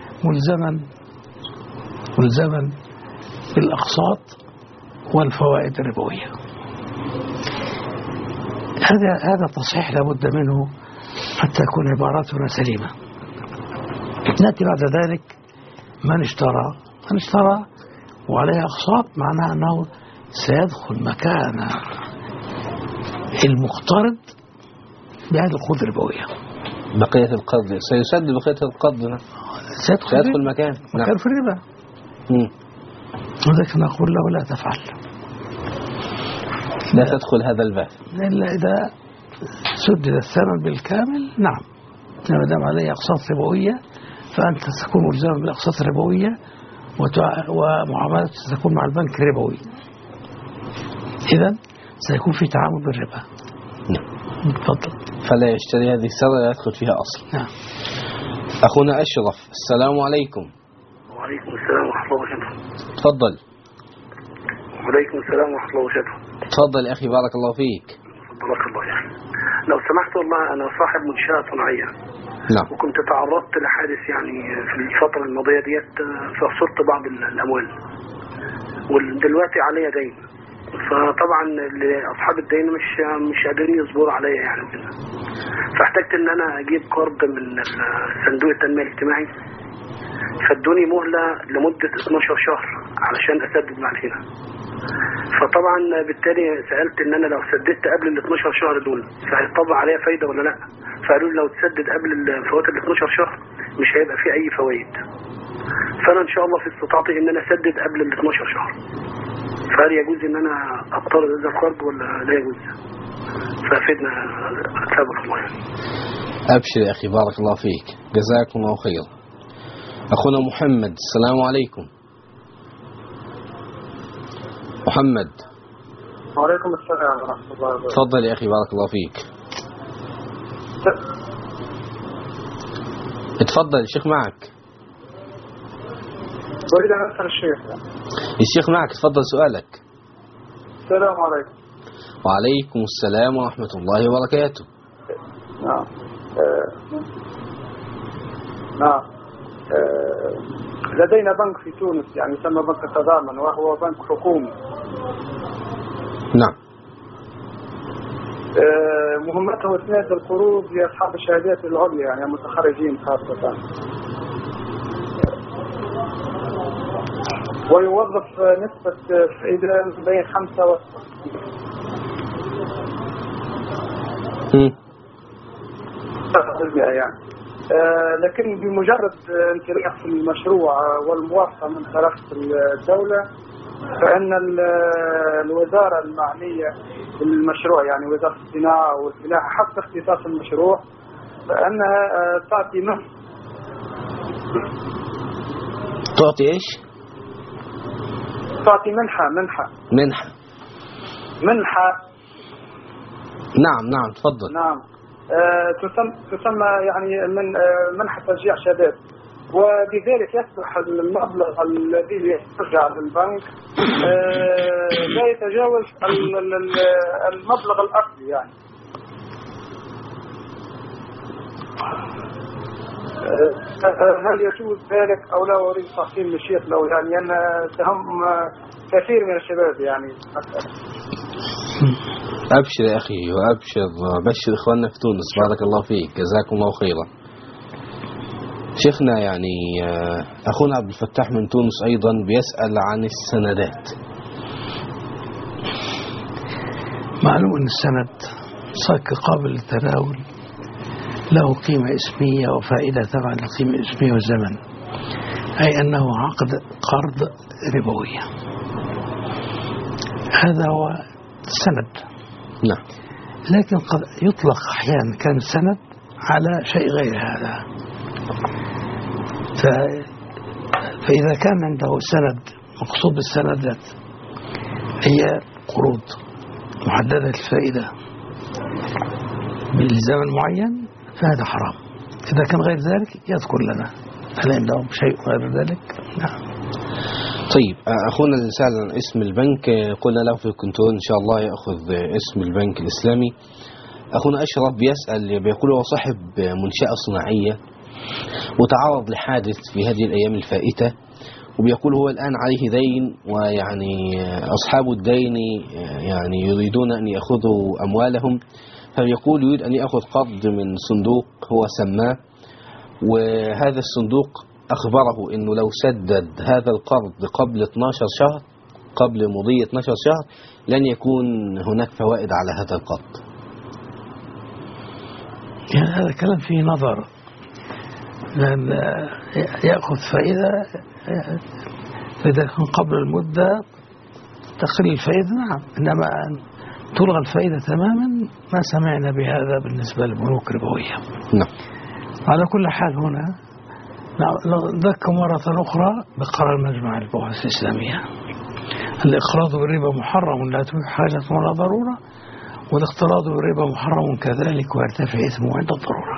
Speaker 2: ملزما بالأقساط والفوائد الربوية. هذا تصحيح لابد منه حتى تكون عباراتنا سليمة. نأتي بعد ذلك من اشترى وعليه أقساط، معناه أنه سيدخل مكان المقترض بهذه القروض الربوية.
Speaker 1: بقية القرض سيسدد بقية القرض، سيدخل مكان
Speaker 2: في الربا. وذلك نقول له لا تفعل،
Speaker 1: لا تدخل هذا الباب
Speaker 2: إلا إذا سدد الثمن بالكامل. نعم. ما دام عليه أقساط ربوية فأنت تكون ملزما بالأقساط الربوية ومعاملات ستكون مع البنك ربوي، إذن سيكون في تعامل بالربا.
Speaker 1: نعم.
Speaker 2: تفضل.
Speaker 1: فلا يشتري هذه السيارة لا يدخل فيها أصلا.
Speaker 2: نعم.
Speaker 1: أخونا أشرف، السلام عليكم.
Speaker 13: وعليكم السلام ورحمة الله وبركاته.
Speaker 1: تفضل.
Speaker 13: وعليكم السلام ورحمة الله وبركاته.
Speaker 1: تفضل يا أخي، بارك الله فيك.
Speaker 13: بارك الله يا أخي. لو سمحت والله أنا صاحب منشأة صناعية.
Speaker 1: نعم.
Speaker 13: وكنت تعرضت لحادث يعني في الفترة الماضية ديت، فخسرت بعض الأموال ودلوقتي عليا دين، فطبعا أصحاب الدين مش قادرين يصبروا عليا يعني كده، فاحتجت ان انا اجيب قرض من صندوق التنمية الاجتماعي، فادوني مهلة لمدة 12 شهر علشان اسدد مع الهنا. فطبعا بالتالي سألت ان انا لو سددت قبل ال 12 شهر دول فهيطبق عليا فايدة ولا لا، فقالوا لي لو تسدد قبل فوات ال 12 شهر مش هيبقى فيه اي فوائد، فانا ان شاء الله في استطاعتي ان انا اسدد قبل ال 12 شهر، فهل يجوز ان انا اقترض هذا القرض ولا لا يجوز؟ فافدنا اتابع الله.
Speaker 1: ابشر يا اخي، بارك الله فيك، جزاكم الله خير. أخونا محمد، السلام عليكم. محمد.
Speaker 8: وعليكم السلام ورحمة الله وبركاته.
Speaker 1: تفضل يا أخي، بارك الله فيك. اتفضل الشيخ معك.
Speaker 8: أريد أن أسأل الشيخ.
Speaker 1: الشيخ معك، تفضل سؤالك.
Speaker 8: السلام عليكم.
Speaker 1: وعليكم السلام ورحمة الله وبركاته.
Speaker 8: نعم. نعم. لدينا بنك في تونس يعني يسمى بنك التضامن، وهو بنك حكومي.
Speaker 1: نعم.
Speaker 8: مهمته إسناد القروض لأصحاب الشهادات العليا يعني المتخرجين خاصة، ويوظف نسبة فائدة بين 5 و 6% يعني. لكن بمجرد انطلاق في المشروع والموافقة من طرف الدولة، فإن الوزارة المعنية بالمشروع يعني وزارة الصناعة والفلاحة حتى اختصاص المشروع، فإنها تعطي
Speaker 1: تعطي إيش؟
Speaker 8: تعطي منحة.
Speaker 1: نعم تفضل.
Speaker 8: نعم. تسمى يعني من منحة تشجيع شباب، وبذلك يصبح المبلغ الذي يرجع للبنك لا يتجاوز المبلغ الأصلي يعني. هل يجوز ذلك أو لا؟ أريد تفصيل من الشيخ لو يعني أن تهم كثير من الشباب يعني.
Speaker 1: أبشر يا أخي، وأبشر بشر إخواننا في تونس، بارك الله فيك، جزاكم الله خيرا. شيخنا يعني أخونا عبد الفتاح من تونس أيضا بيسأل عن السندات.
Speaker 2: معلوم أن السند صك قابل للتداول، له قيمة اسمية وفائدة تبع القيمة الاسمية والزمن، أي أنه عقد قرض ربوي. هذا هو السند.
Speaker 1: نعم.
Speaker 2: لكن قد يطلق أحيانا كان السند على شيء غير هذا. فإذا كان عنده سند، مقصود بالسندات هي قروض محددة الفائدة بالزمن معين، فهذا حرام. إذا كان غير ذلك يذكر لنا هل عندهم شيء غير ذلك. نعم.
Speaker 1: طيب أخونا اللي سأل عن اسم البنك قلنا له في الكنترول إن شاء الله يأخذ اسم البنك الإسلامي. أخونا أشرف بيسأل، بيقول هو صاحب منشأة صناعية وتعرض لحادث في هذه الأيام الفائتة، وبيقول هو الآن عليه دين، ويعني أصحاب الدين يعني يريدون أن يأخذوا أموالهم، فبيقول يريد أن يأخذ قرض من صندوق هو سماه، وهذا الصندوق أخبره أنه لو سدد هذا القرض قبل 12 شهر، قبل مضي 12 شهر، لن يكون هناك فوائد على هذا القرض.
Speaker 2: يعني هذا كلام فيه نظر، لأن يأخذ فائدة إذا كان قبل المدة تقل الفائدة. نعم. إنما أن تلغى الفائدة تماما ما سمعنا بهذا بالنسبة للبنوك الربوية.
Speaker 1: نعم.
Speaker 2: على كل حال هنا نذكر مرة أخرى بقرار مجمع البحوث الإسلامية، الإقراض بالربا محرم لا تبيح حاجة ولا ضرورة، والاقتراض بالربا محرم كذلك ويرتفع إثمه عند الضرورة.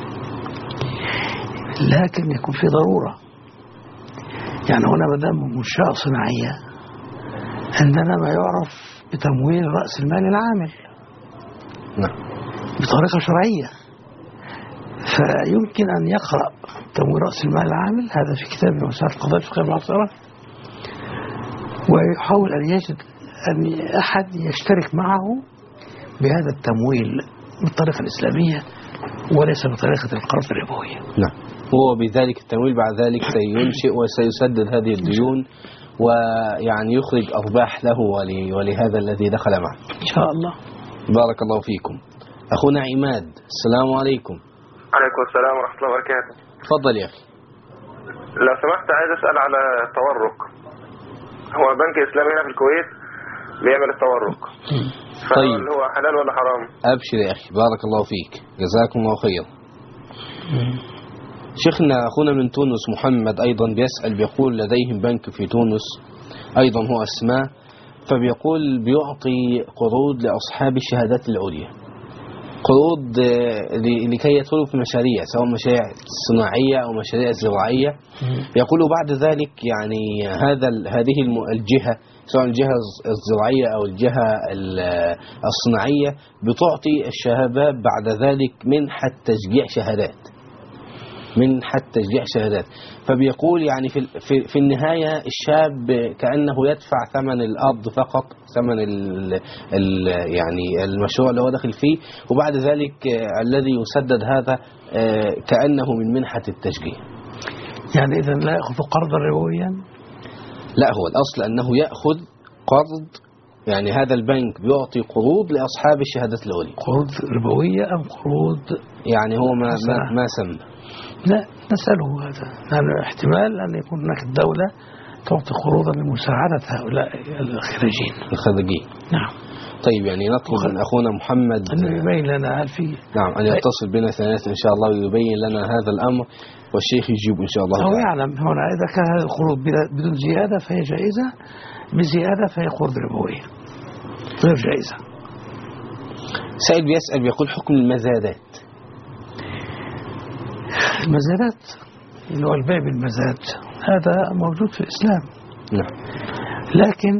Speaker 2: لكن يكون في ضرورة، يعني هنا مدام منشأة صناعية عندنا ما يعرف بتمويل رأس المال العامل.
Speaker 1: نعم.
Speaker 2: بطريقة شرعية، فيمكن أن يقرأ تمويل رأس المال العامل هذا في كتاب مسائل القضاء الفقهية المعاصرة، ويحاول أن يجد أن أحد يشترك معه بهذا التمويل بالطريقة الإسلامية وليس بطريقة القرض الربوي.
Speaker 1: نعم. هو بذلك التمويل بعد ذلك سينشئ وسيسدد هذه الديون، ويعني يخرج أرباح له ولهذا الذي دخل معه
Speaker 2: إن شاء الله.
Speaker 1: بارك الله فيكم. أخونا عماد، السلام عليكم.
Speaker 14: عليكم السلام ورحمة الله وبركاته.
Speaker 1: تفضل يا أخي.
Speaker 14: لو سمحت عايز أسأل على التورق. هو بنك إسلامي هنا في الكويت بيعمل التورق،
Speaker 1: طيب
Speaker 14: هو حلال ولا حرام؟
Speaker 1: أبشر يا أخي، بارك الله فيك، جزاكم الله خير. شيخنا أخونا من تونس محمد أيضا بيسأل، بيقول لديهم بنك في تونس أيضا هو أسماء، فبيقول بيعطي قروض لأصحاب الشهادات العليا، قروض لكي يدخلوا في مشاريع، سواء مشاريع صناعية أو مشاريع زراعية. يقول بعد ذلك يعني هذه الجهة، سواء الجهة الزراعية أو الجهة الصناعية، بتعطي الشباب بعد ذلك منحة تشجيع شهادات. فبيقول يعني في النهاية الشاب كأنه يدفع ثمن الأرض فقط، ثمن يعني المشروع اللي هو داخل فيه، وبعد ذلك الذي يسدد هذا كأنه من منحة التشجيع.
Speaker 2: يعني إذا لا يأخذ قرضا ربويا؟
Speaker 1: لا، هو الأصل أنه يأخذ قرض، يعني هذا البنك بيعطي قروض لأصحاب الشهادات العليا.
Speaker 2: قروض ربوية أم قروض؟
Speaker 1: يعني هو ما سمى.
Speaker 2: لا، نسأله هذا، يعني احتمال أن يكون هناك الدولة تعطي قروضا لمساعدة هؤلاء الخريجين. نعم.
Speaker 1: طيب، يعني نطلب من أخونا محمد
Speaker 2: أن يبين لنا هل في
Speaker 1: أن يتصل بنا ثانية إن شاء الله ويبين لنا هذا الأمر، والشيخ يجيب إن شاء الله.
Speaker 2: هو يعلم هنا إذا كان هذه القروض بدون زيادة فهي جائزة، بزيادة فهي قروض ربوية غير جائزة.
Speaker 1: سائل بيسأل بيقول حكم المزادات
Speaker 2: اللي هو البيع بالمزاد، هذا موجود في الإسلام.
Speaker 1: نعم.
Speaker 2: لكن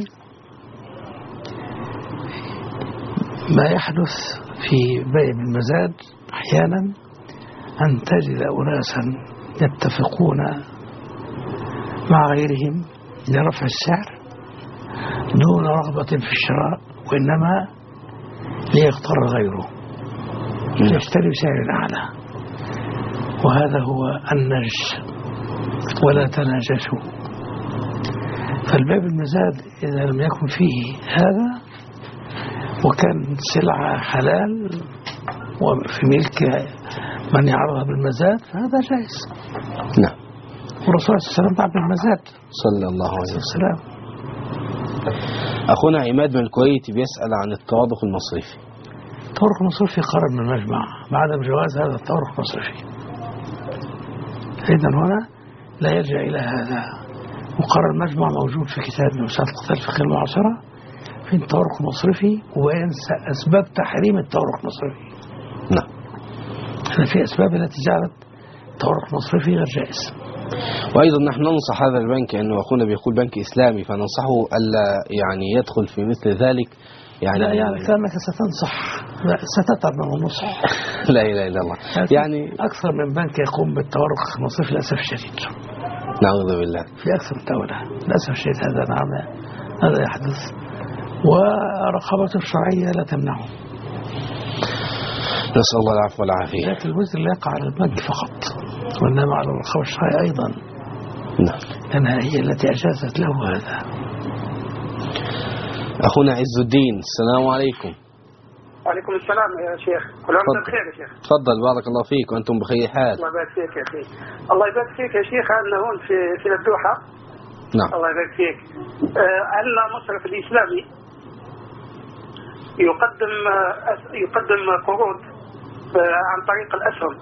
Speaker 2: ما يحدث في بيع بالمزاد أحيانا أن تجد أناسا يتفقون مع غيرهم لرفع السعر دون رغبة في الشراء، وإنما ليغتر غيره يشتري بسعر أعلى، وهذا هو النجش، ولا تناجشوا. فالبيع بالمزاد إذا لم يكن فيه هذا وكان سلعة حلال وفي ملك من يعرضها بالمزاد فهذا جائز.
Speaker 1: نعم.
Speaker 2: والرسول صلى الله عليه وسلم باع بالمزاد
Speaker 1: صلى الله عليه وسلم. أخونا عماد من الكويت بيسأل عن التورق المصرفي.
Speaker 2: التورق المصرفي قرر من المجمع بعدم جواز هذا التورق المصرفي، إذن هنا لا يرجع إلى هذا. وقرر المجمع موجود في كتاب مسألة القتال الفقهية المعاصرة في التورق المصرفي، وينسى أسباب تحريم التورق المصرفي.
Speaker 1: نعم.
Speaker 2: هذا في أسباب التي جعلت التورق المصرفي غير جائز.
Speaker 1: وأيضا نحن ننصح هذا البنك، أنه أخونا بيقول بنك إسلامي، فننصحه ألا يعني يدخل في مثل ذلك.
Speaker 2: يعني كأنك ستنصح، ستتعب من النصح.
Speaker 1: لا إله إلا الله. يعني
Speaker 2: أكثر من بنك يقوم بالتورق المصرفي للأسف الشديد.
Speaker 1: نعوذ بالله.
Speaker 2: في أكثر من دولة للأسف الشديد هذا يحدث، ورقابته الشرعية لا تمنعه.
Speaker 1: نسأل الله العفو والعافية.
Speaker 2: لكن الوزر لا يقع على البنك فقط، وإنما على الرقابة الشرعية أيضا.
Speaker 1: نعم.
Speaker 2: لأنها هي التي أجازت له هذا.
Speaker 1: أخونا عز الدين، السلام عليكم.
Speaker 15: وعليكم السلام يا شيخ، كل عام وانتم بخير يا شيخ.
Speaker 1: تفضل، بارك الله فيك وأنتم بخير حال.
Speaker 15: الله يبارك فيك يا أخي. الله يبارك فيك يا شيخ. عندنا هون في الدوحة.
Speaker 1: نعم.
Speaker 15: الله يبارك فيك. عندنا مصرف الإسلامي يقدم قروض عن طريق الأسهم.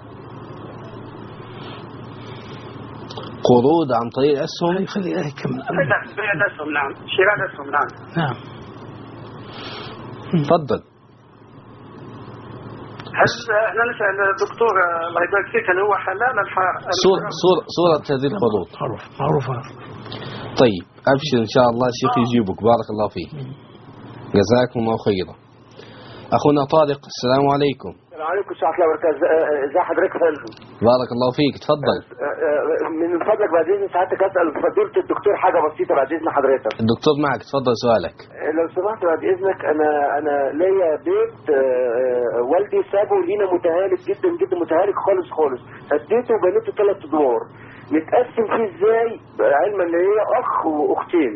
Speaker 1: قروض عن طريق الأسهم؟
Speaker 2: خلي يكمل.
Speaker 15: بيع الأسهم، نعم، شراء الأسهم، نعم.
Speaker 2: نعم.
Speaker 1: تفضل.
Speaker 15: هل احنا نسأل الدكتور الله يبارك فيك هل هو حلال الحرام؟
Speaker 1: صورة هذه القروض
Speaker 2: معروفة.
Speaker 1: طيب، أبشر إن شاء الله الشيخ يجيبك، بارك الله فيك، جزاكم الله خيرا. أخونا طارق، السلام عليكم.
Speaker 16: السلام عليكم ورحمة الله وبركاته. ازي حضرتك يا فندم؟
Speaker 1: بارك الله فيك، تفضل.
Speaker 16: من فضلك بعد إذن سعادتك أسأل فضيلة الدكتور حاجة بسيطة بعد إذن حضرتك.
Speaker 1: الدكتور معك، تفضل سؤالك.
Speaker 16: لو سمحت بعد إذنك، أنا ليا بيت والدي سابه لينا متهالك جدا جدا، متهالك خالص. هديته وبنيته 3 أدوار، متقسم فيه إزاي علما إن هي أخ وأختين.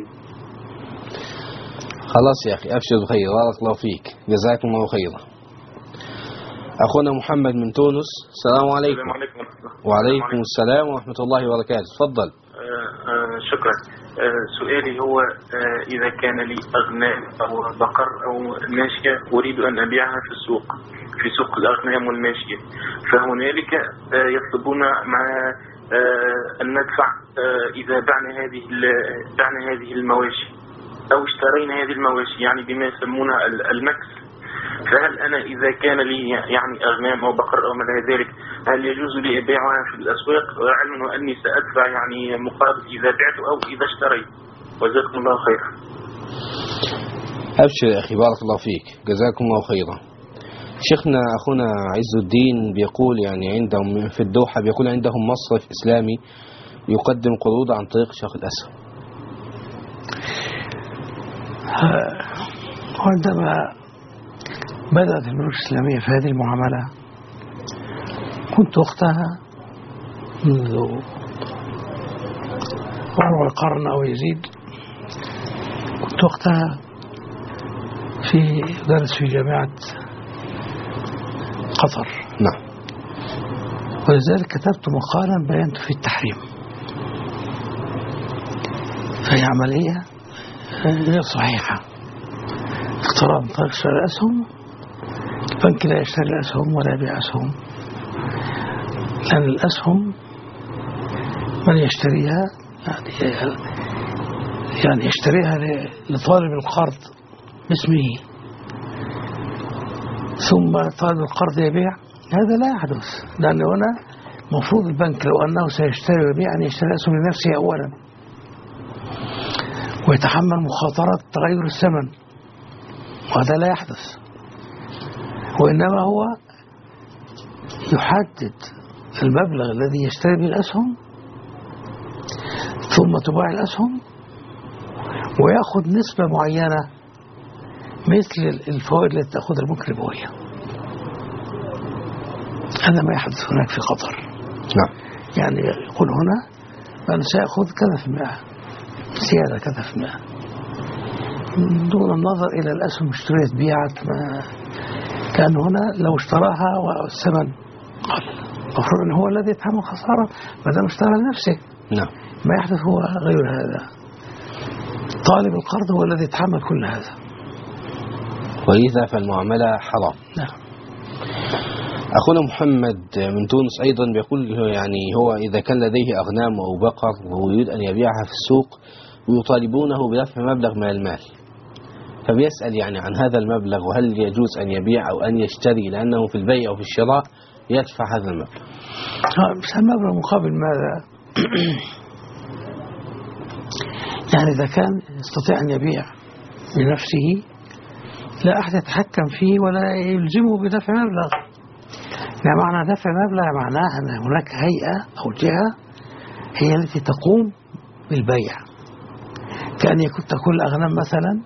Speaker 1: خلاص يا أخي، أبشر بخير، بارك الله فيك، جزاكم الله خيرا. أخونا محمد من تونس، السلام عليكم.
Speaker 17: السلام عليكم.
Speaker 1: وعليكم السلام ورحمة الله وبركاته، تفضل.
Speaker 17: شكرا. سؤالي هو إذا كان لي أغنام أو بقر أو ماشية أريد أن أبيعها في سوق الأغنام والماشية، فهنالك يطلبون مع ندفع إذا بعنا هذه المواشي أو اشترينا هذه المواشي، يعني بما يسمونها المكس. فهل أنا إذا كان لي يعني أغنام أو بقر أو ما إلى ذلك، هل يجوز لي بيعها في الأسواق، علما أني سأدفع يعني مقابل إذا بعت أو إذا اشتريت؟ وجزاكم الله خيرا.
Speaker 1: أبشر يا أخي، بارك الله فيك، جزاكم الله خيرا. شيخنا أخونا عز الدين بيقول يعني عندهم في الدوحة، بيقول عندهم مصرف إسلامي يقدم قروض عن طريق شق الأسهم.
Speaker 2: عندما بدأت البنوك الإسلامية في هذه المعاملة كنت وقتها منذ ربع قرن أو يزيد، كنت وقتها درس في جامعة قطر.
Speaker 1: نعم.
Speaker 2: ولذلك كتبت مقالا بينت في التحريم. فهي عملية غير صحيحة، اقتراض من طريق شراء الأسهم. البنك لا يشتري الأسهم ولا يبيع أسهم، لأن الأسهم من يشتريها يعني يشتريها لطالب القرض باسمه، ثم طالب القرض يبيع. هذا لا يحدث، لأن هنا مفروض البنك لو أنه سيشتري ويبيع أن يشتري أسهم لنفسه أولا، ويتحمل مخاطرات تغير الثمن، وهذا لا يحدث. وإنما هو يحدد المبلغ الذي يشتري به الأسهم، ثم تباع الأسهم ويأخذ نسبة معينة مثل الفوائد التي تأخذ البنك الربوية. هذا ما يحدث هناك في قطر.
Speaker 1: نعم.
Speaker 2: يعني يقول هنا أنا سأخذ كذا في المئة زيادة كذا في المئة، دون النظر إلى الأسهم اشتريت بيعت، كان هنا لو اشتراها والثمن قل المفروض أنه هو الذي يتحمل خسارة ما دام اشترى لنفسه.
Speaker 1: نعم.
Speaker 2: ما يحدث هو غير هذا، طالب القرض هو الذي يتحمل كل هذا،
Speaker 1: ولذا فالمعاملة حرام.
Speaker 2: نعم.
Speaker 1: أخونا محمد من تونس أيضا بيقول يعني هو إذا كان لديه أغنام أو بقر ويريد أن يبيعها في السوق ويطالبونه بدفع مبلغ من المال، فبيسأل يعني عن هذا المبلغ، وهل يجوز أن يبيع أو أن يشتري، لأنه في البيع أو في الشراء يدفع هذا المبلغ.
Speaker 2: بس المبلغ مقابل ماذا؟ يعني إذا كان يستطيع أن يبيع بنفسه لا أحد يتحكم فيه ولا يلزمه بدفع مبلغ. يعني معنى دفع مبلغ معناه أن هناك هيئة أو جهة هي التي تقوم بالبيع، كأن تكون الأغنام مثلا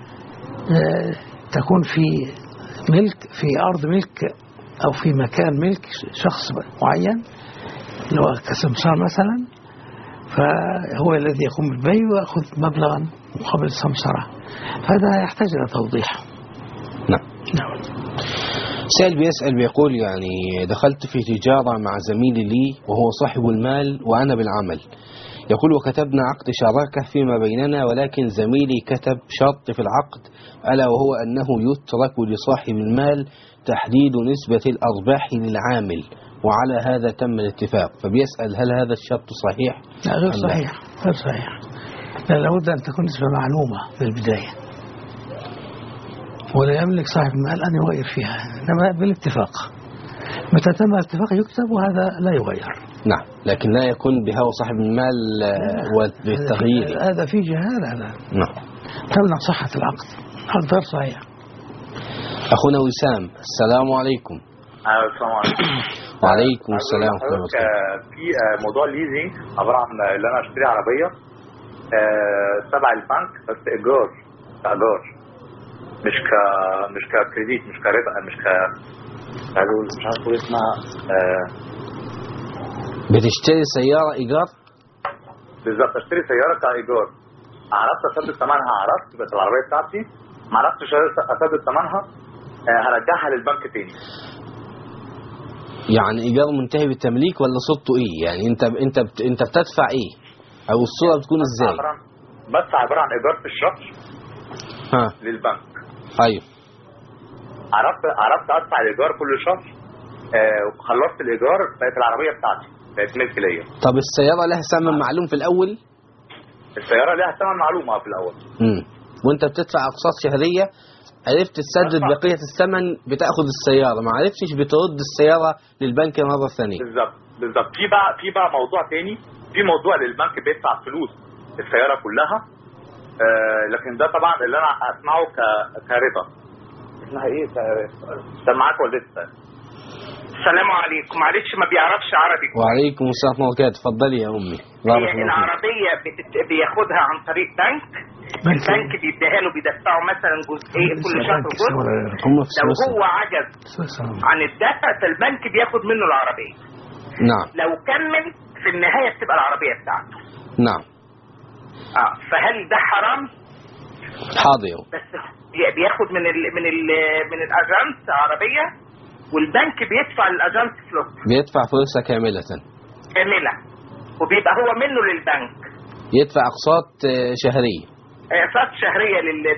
Speaker 2: تكون في ملك، في أرض ملك أو في مكان ملك شخص معين اللي هو كسمسار مثلا، فهو الذي يقوم بالبيع ويأخذ مبلغا مقابل السمسرة. هذا يحتاج إلى توضيح.
Speaker 1: نعم. سائل بيسأل بيقول يعني دخلت في تجارة مع زميلي لي وهو صاحب المال وأنا بالعمل، يقول وكتبنا عقد شراكة فيما بيننا، ولكن زميلي كتب شرط في العقد ألا وهو أنه يترك لصاحب المال تحديد نسبة الأرباح للعامل، وعلى هذا تم الاتفاق. فبيسأل هل هذا الشرط صحيح؟
Speaker 2: لا غير صحيح، غير صحيح. لابد أن تكون نسبة معلومة في البداية، ولا يملك صاحب المال أن يغير فيها، إنما بالاتفاق. متى تم الاتفاق يكتب، وهذا لا يغير.
Speaker 1: نعم، لكن لا يكون بهوى صاحب المال والتغيير.
Speaker 2: هذا في جهالة.
Speaker 1: نعم.
Speaker 2: تمنع صحة العقد، العقد غير صحيح.
Speaker 1: أخونا وسام، السلام عليكم.
Speaker 18: السلام عليكم.
Speaker 1: وعليكم السلام ورحمة الله وبركاته.
Speaker 18: في موضوع الليزنج عبارة عن اللي أنا أشتري عربية تبع البنك، بس إيجار، مش ككريديت، مش كربح، مش عارف اقول اسمها.
Speaker 1: بتشتري سيارة إيجار؟
Speaker 18: بالظبط، اشتري سيارة كإيجار. عرفت أسدد ثمنها، عرفت بس العربية بتاعتي ما عرفتش أسدد ثمنها، هرجعها للبنك تاني.
Speaker 1: يعني إيجار منتهي بالتمليك ولا صورته إيه؟ يعني أنت بتدفع إيه؟ أو الصورة بتكون إزاي؟
Speaker 18: بدفع عبارة عن إيجار في الشهر للبنك.
Speaker 1: أيوه.
Speaker 18: عرفت أدفع الإيجار كل شهر، وخلصت الإيجار بقت العربية بتاعتي. بقت ملك ليا.
Speaker 1: طب السيارة لها ثمن معلوم في الأول؟
Speaker 18: السيارة لها ثمن معلوم في الأول.
Speaker 1: وأنت بتدفع أقساط شهرية، عرفت تسدد بقية الثمن بتأخذ السيارة، ما عرفتش بترد السيارة للبنك مرة ثانية.
Speaker 18: بالظبط. في بقى موضوع تاني، في موضوع للبنك بيدفع فلوس السيارة كلها، لكن ده طبعا اللي أنا أسمعه كرضا. اسمها إيه؟ كان معاك والدتي.
Speaker 19: السلام عليكم، معلش ما بيعرفش عربي.
Speaker 1: وعليكم السلام ورحمة الله وبركاته. اتفضلي يا أمي.
Speaker 19: العربية بياخدها عن طريق بنك، البنك بيديها له، بيدفعه مثلا جزئية كل شهر جزء. لو هو عجز عن الدفع فالبنك بياخد منه العربية.
Speaker 1: نعم.
Speaker 19: لو كمل في النهاية بتبقى العربية بتاعته.
Speaker 1: نعم.
Speaker 19: فهل ده حرام؟
Speaker 1: حاضر.
Speaker 19: بس بياخد من الاجانس عربية، والبنك بيدفع للاجانس فلوس.
Speaker 1: بيدفع فلوسها كاملة.
Speaker 19: وبيبقى هو منه للبنك.
Speaker 1: يدفع أقساط شهرية.
Speaker 19: أقساط شهرية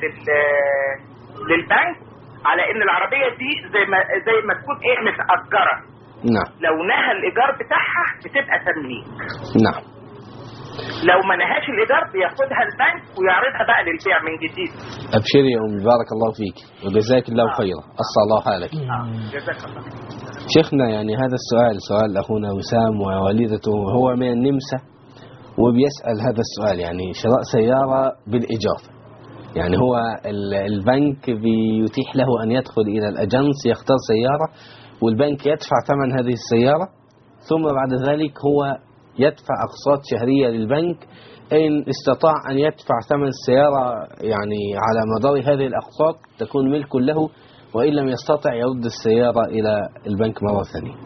Speaker 19: للبنك، على إن العربية دي زي ما تكون متأجرة.
Speaker 1: نعم.
Speaker 19: لو نهى الإيجار بتاعها بتبقى تمليك.
Speaker 1: نعم.
Speaker 19: لو ما نهاش الإيجار بياخدها البنك ويعرضها بقى للبيع من جديد.
Speaker 1: أبشري يا أمي، بارك الله فيك وجزاك الله خيرا. أسأل الله حالك.
Speaker 19: جزاك الله.
Speaker 1: شيخنا، يعني هذا السؤال سؤال أخونا وسام ووالدته، هو من النمسا وبيسأل هذا السؤال، يعني شراء سيارة بالإيجار. يعني هو البنك بيتيح له أن يدخل إلى الأجنس يختار سيارة، والبنك يدفع ثمن هذه السيارة، ثم بعد ذلك هو يدفع أقساط شهرية للبنك. إن استطاع أن يدفع ثمن السيارة يعني على مدار هذه الأقساط تكون ملك له، وإن لم يستطع يرد السيارة إلى البنك مرة ثانية.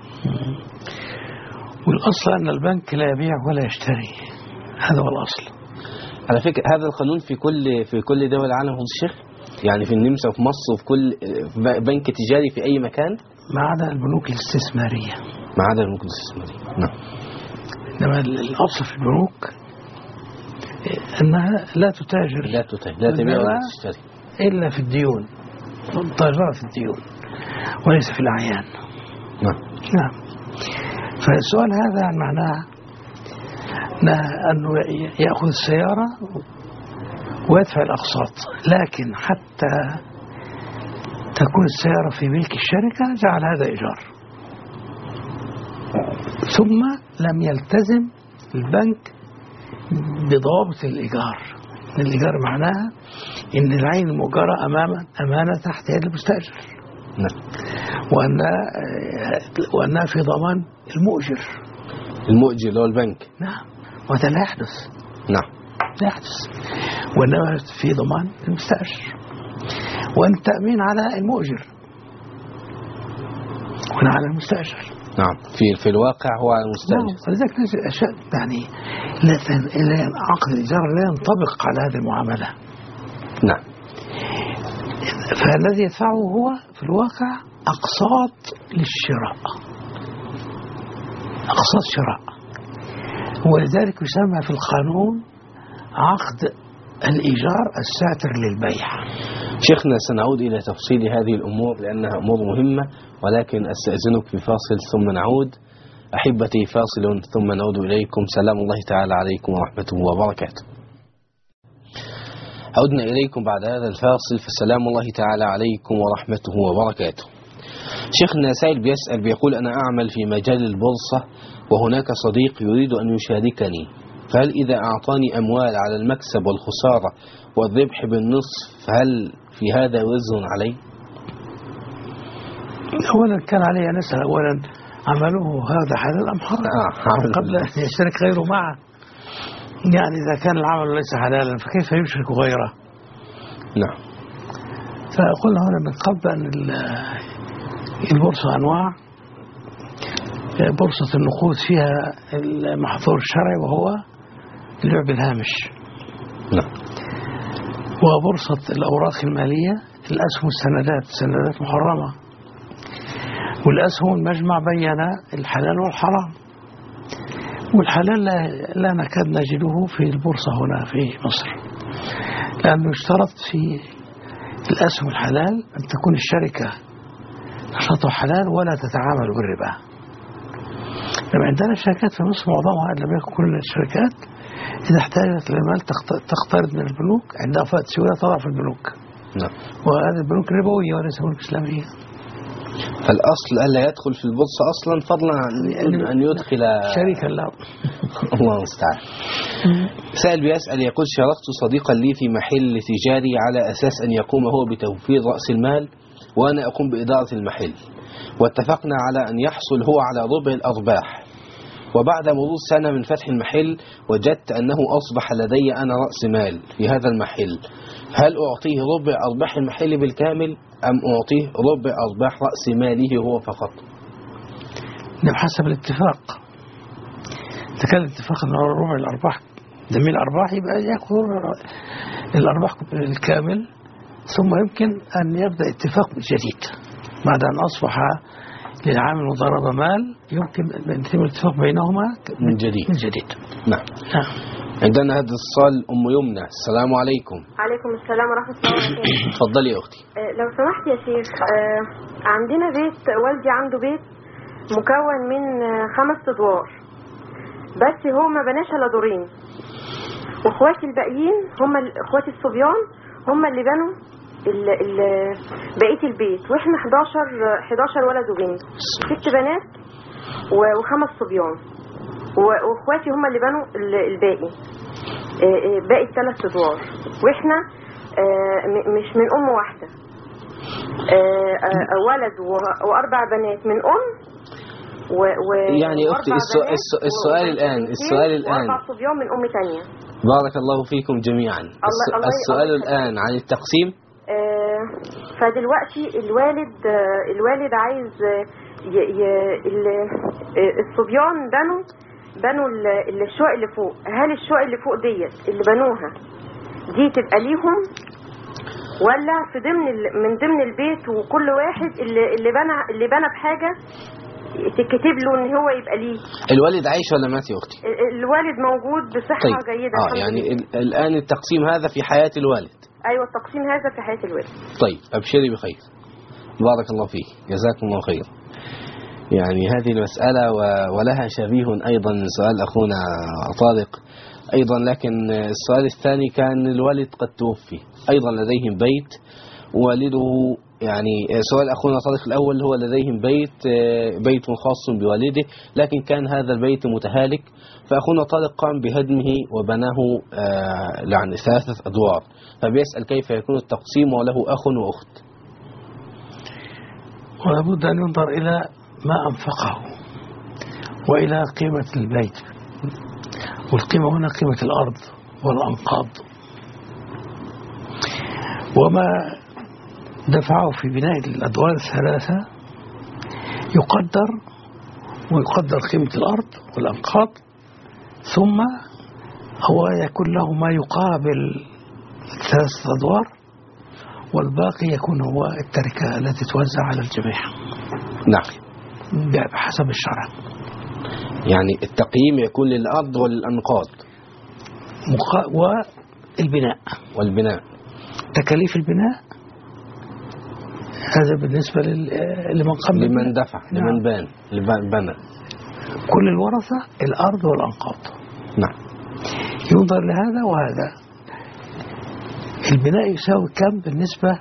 Speaker 2: والأصل أن البنك لا يبيع ولا يشتري، هذا هو الأصل.
Speaker 1: على فكرة هذا القانون في كل دول العالم هو الشيخ، يعني في النمسا وفي مصر وفي كل بنك تجاري في أي مكان
Speaker 2: ما عدا البنوك الاستثمارية.
Speaker 1: ما عدا البنوك الاستثمارية. نعم.
Speaker 2: إنما الأصل في البنوك أنها لا تتاجر،
Speaker 1: لا تبيع ولا تشتري
Speaker 2: إلا في الديون، تاجر في الديون وليس في الأعيان. نعم. فالسؤال هذا معناه أنه يأخذ السيارة ويدفع الأقساط، لكن حتى تكون السيارة في ملك الشركة جعل هذا إيجار، ثم لم يلتزم البنك بضوابط الإيجار. الإيجار معناها إن العين المؤجرة أمانة تحت يد المستأجر.
Speaker 1: نعم.
Speaker 2: وأنها في ضمان
Speaker 1: المؤجر هو البنك.
Speaker 2: نعم. وهذا لا يحدث.
Speaker 1: نعم.
Speaker 2: لا يحدث. وأنها في ضمان المستأجر، وأن التأمين على المؤجر وأنا على المستأجر.
Speaker 1: نعم. في الواقع هو على المستأجر.
Speaker 2: فلذلك أشياء يعني عقد الإيجار لا ينطبق على هذه المعاملة.
Speaker 1: نعم.
Speaker 2: فالذي يدفعه هو في الواقع أقساط للشراء، أقساط شراء، ولذلك يسمى في القانون عقد الإيجار الساتر للبيع.
Speaker 1: شيخنا، سنعود إلى تفصيل هذه الأمور لأنها أمور مهمة، ولكن أستأذنك في فاصل ثم نعود. أحبتي، فاصل ثم نعود إليكم. سلام الله تعالى عليكم ورحمته وبركاته. عدنا إليكم بعد هذا الفاصل، فسلام الله تعالى عليكم ورحمته وبركاته. شيخنا سائل بيقول أنا أعمل في مجال البورصة، وهناك صديق يريد أن يشاركني، فهل إذا أعطاني أموال على المكسب والخسارة والربح بالنصف فهل في هذا وزن علي؟
Speaker 2: أولا كان علي أن أسأل أولا عمله هذا حلال أم حرام قبل أن يشترك غيره معه. يعني إذا كان العمل ليس حلالا فكيف يشرك غيره؟
Speaker 1: نعم.
Speaker 2: فقلنا هنا من قبل أن البورصة أنواع. بورصة النقود فيها المحظور الشرعي وهو البيع بالهامش.
Speaker 1: نعم.
Speaker 2: وبورصة الأوراق المالية الأسهم السندات محرمة، والأسهم المجمع بين الحلال والحرام، والحلال لا نكاد نجده في البورصة هنا في مصر، لأنه يشترط في الأسهم الحلال أن تكون الشركة نشاطها حلال ولا تتعامل بالربا. لما عندنا شركات في مصر معظمها لم يكن كل الشركات إذا احتاجت للمال تقترض من البنوك، عندها فائدة سيولة تضع في البنوك.
Speaker 1: نعم.
Speaker 2: وهذه البنوك ربوية وليس بنوك إسلامية.
Speaker 1: فالأصل ألا يدخل في البورصة أصلا، فضلا عن أن يدخل
Speaker 2: شريكا له.
Speaker 1: الله المستعان. سائل بيسأل يقول: شاركت صديقا لي في محل تجاري على أساس أن يقوم هو بتوفير رأس المال وأنا أقوم بإدارة المحل، واتفقنا على أن يحصل هو على ربع الأرباح، وبعد مرور سنة من فتح المحل وجدت أنه أصبح لدي أنا رأس مال في هذا المحل، هل أعطيه ربع أرباح المحل بالكامل أم أعطيه ربع أرباح رأس ماله هو فقط؟
Speaker 2: حسب الاتفاق. إذا كان الاتفاق أنه ربع الأرباح جميع الأرباح يبقى يأخذ الأرباح بالكامل، ثم يمكن أن يبدأ اتفاق جديد بعد أن أصبح للعامل مضاربة مال، يمكن أن يتم الاتفاق بينهما
Speaker 1: من جديد. نعم. عندنا هذا الاتصال أم يمنى. السلام عليكم.
Speaker 20: عليكم السلام ورحمة الله وبركاته.
Speaker 1: تفضلي يا أختي.
Speaker 20: لو سمحت يا شيخ، عندنا بيت، والدي عنده بيت مكون من 5 أدوار، بس هو ما بناش إلا دورين، واخواتي الباقيين هم اخواتي الصبيان هم اللي بنوا بقية البيت، واحنا 11 ولد وبنت، 6 بنات و5 صبيان، واخواتي هم اللي بنوا الباقي، باقي ال3 أدوار، واحنا مش من ام واحدة، ولد و4 بنات من ام
Speaker 1: يعني أختي السؤال الآن
Speaker 20: و4 صبيان من ام تانية.
Speaker 1: بارك الله فيكم جميعا. السؤال الآن عن التقسيم.
Speaker 20: فدلوقتي الوالد عايز الصبيان بنوا الشقق اللي فوق، هل الشقق اللي فوق ديت اللي بنوها دي تبقى ليهم ولا في من ضمن البيت، وكل واحد اللي بنى بحاجة تكتب له ان هو يبقى ليه؟
Speaker 1: الوالد عايش ولا مات يا اختي؟
Speaker 20: الوالد موجود بصحة جيدة.
Speaker 1: يعني الآن التقسيم هذا في حياة الوالد.
Speaker 20: ايوه، التقسيم هذا في حياة الوالد.
Speaker 1: طيب ابشري بخير، بارك الله فيك، جزاكم الله خير. يعني هذه المسألة ولها شبيه أيضا من سؤال أخونا طارق أيضا، لكن السؤال الثاني كان الوالد قد توفي، أيضا لديهم بيت، والده يعني سؤال أخونا طارق الأول هو لديهم بيت خاص بوالده، لكن كان هذا البيت متهالك، فأخونا طارق قام بهدمه وبناه يعني 3 أدوار، فبيسأل كيف يكون التقسيم وله أخ وأخت.
Speaker 2: ولابد أن ينظر إلى ما أنفقه وإلى قيمة البيت، والقيمة هنا قيمة الأرض والأنقاض، وما دفعه في بناء الأدوار ال3 يقدر قيمة الأرض والأنقاض، ثم هو يكون له ما يقابل 3 أدوار، والباقي يكون هو التركة التي توزع على الجميع.
Speaker 1: نعم،
Speaker 2: بحسب الشرع.
Speaker 1: يعني التقييم يكون للأرض والأنقاض والبناء. تكاليف البناء
Speaker 2: هذا بالنسبة لمن قبل،
Speaker 1: لمن دفع، لمن بنى.
Speaker 2: كل الورثة الأرض والأنقاض.
Speaker 1: نعم.
Speaker 2: ينظر لهذا وهذا. البناء يساوي كم بالنسبة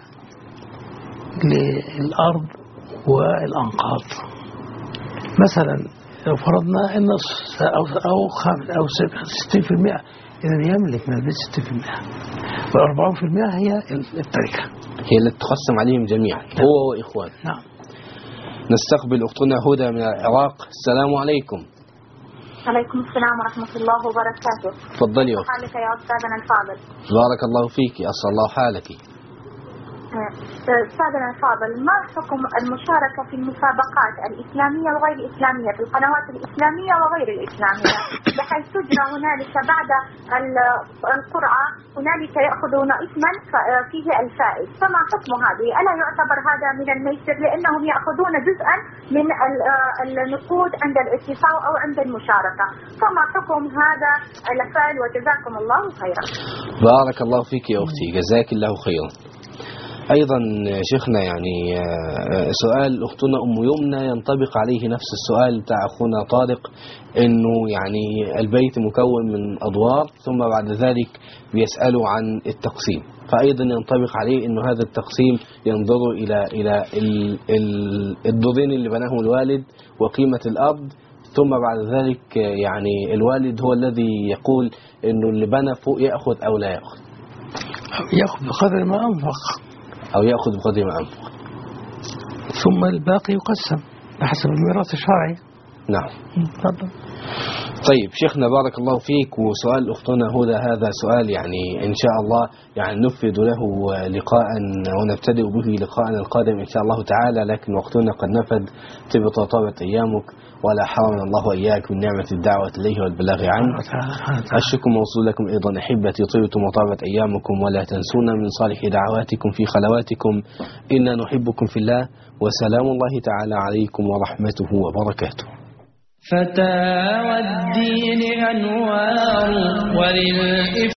Speaker 2: للأرض والأنقاض؟ مثلا لو فرضنا النصف أو 60%، إذا يملك من البيت 60%، وال40% هي التركة،
Speaker 1: هي اللي تقسم عليهم جميعا. نعم. هو وإخوان.
Speaker 2: نعم.
Speaker 1: نستقبل أختنا هدى من العراق. السلام عليكم.
Speaker 21: عليكم السلام ورحمة الله وبركاته.
Speaker 1: تفضلي يا أختي.
Speaker 21: حالك يا أستاذنا الفاضل؟
Speaker 1: بارك الله فيك، أسأل الله حالك.
Speaker 21: أستاذنا الفاضل، ما حكم المشاركة في المسابقات الإسلامية وغير الإسلامية في القنوات الإسلامية وغير الإسلامية، بحيث تجرى هنالك بعد القرعة هنالك يأخذون اسما فيه الفائز، فما حكم هذه؟ ألا يعتبر هذا من الميسر لأنهم يأخذون جزءا من النقود عند الاتفاق أو عند المشاركة؟ فما حكم هذا الفعل؟ وجزاكم الله خيرا.
Speaker 1: بارك الله فيك يا أختي، جزاك الله خيرا. أيضا شيخنا يعني سؤال أختنا أم يمنى ينطبق عليه نفس السؤال بتاع أخونا طارق، إنه يعني البيت مكون من أدوار ثم بعد ذلك بيسألوا عن التقسيم، فأيضا ينطبق عليه إنه هذا التقسيم ينظر إلى الدورين اللي بناهم الوالد وقيمة الأرض، ثم بعد ذلك يعني الوالد هو الذي يقول إنه اللي بنى فوق يأخذ أو لا يأخذ،
Speaker 2: يأخذ بقدر ما أنفق
Speaker 1: أو يأخذ بقدر ما أنفق،
Speaker 2: ثم الباقي يقسم بحسب الميراث الشرعي.
Speaker 1: نعم.
Speaker 2: تفضل.
Speaker 1: طيب شيخنا بارك الله فيك. وسؤال أختنا هدى هذا سؤال يعني إن شاء الله يعني نفرد له لقاء ونبتدئ به لقاءنا القادم إن شاء الله تعالى، لكن وقتنا قد نفد. طبت وطابت أيامك ولا حرمنا الله إياك من نعمة الدعوة إليه والبلاغ عنه. الشكر موصول لكم أيضا أحبتي، طبتم وطابت أيامكم، ولا تنسونا من صالح دعواتكم في خلواتكم، إنا نحبكم في الله، وسلام الله تعالى عليكم ورحمته وبركاته.
Speaker 3: فتاوى الدين أنوار وللإفك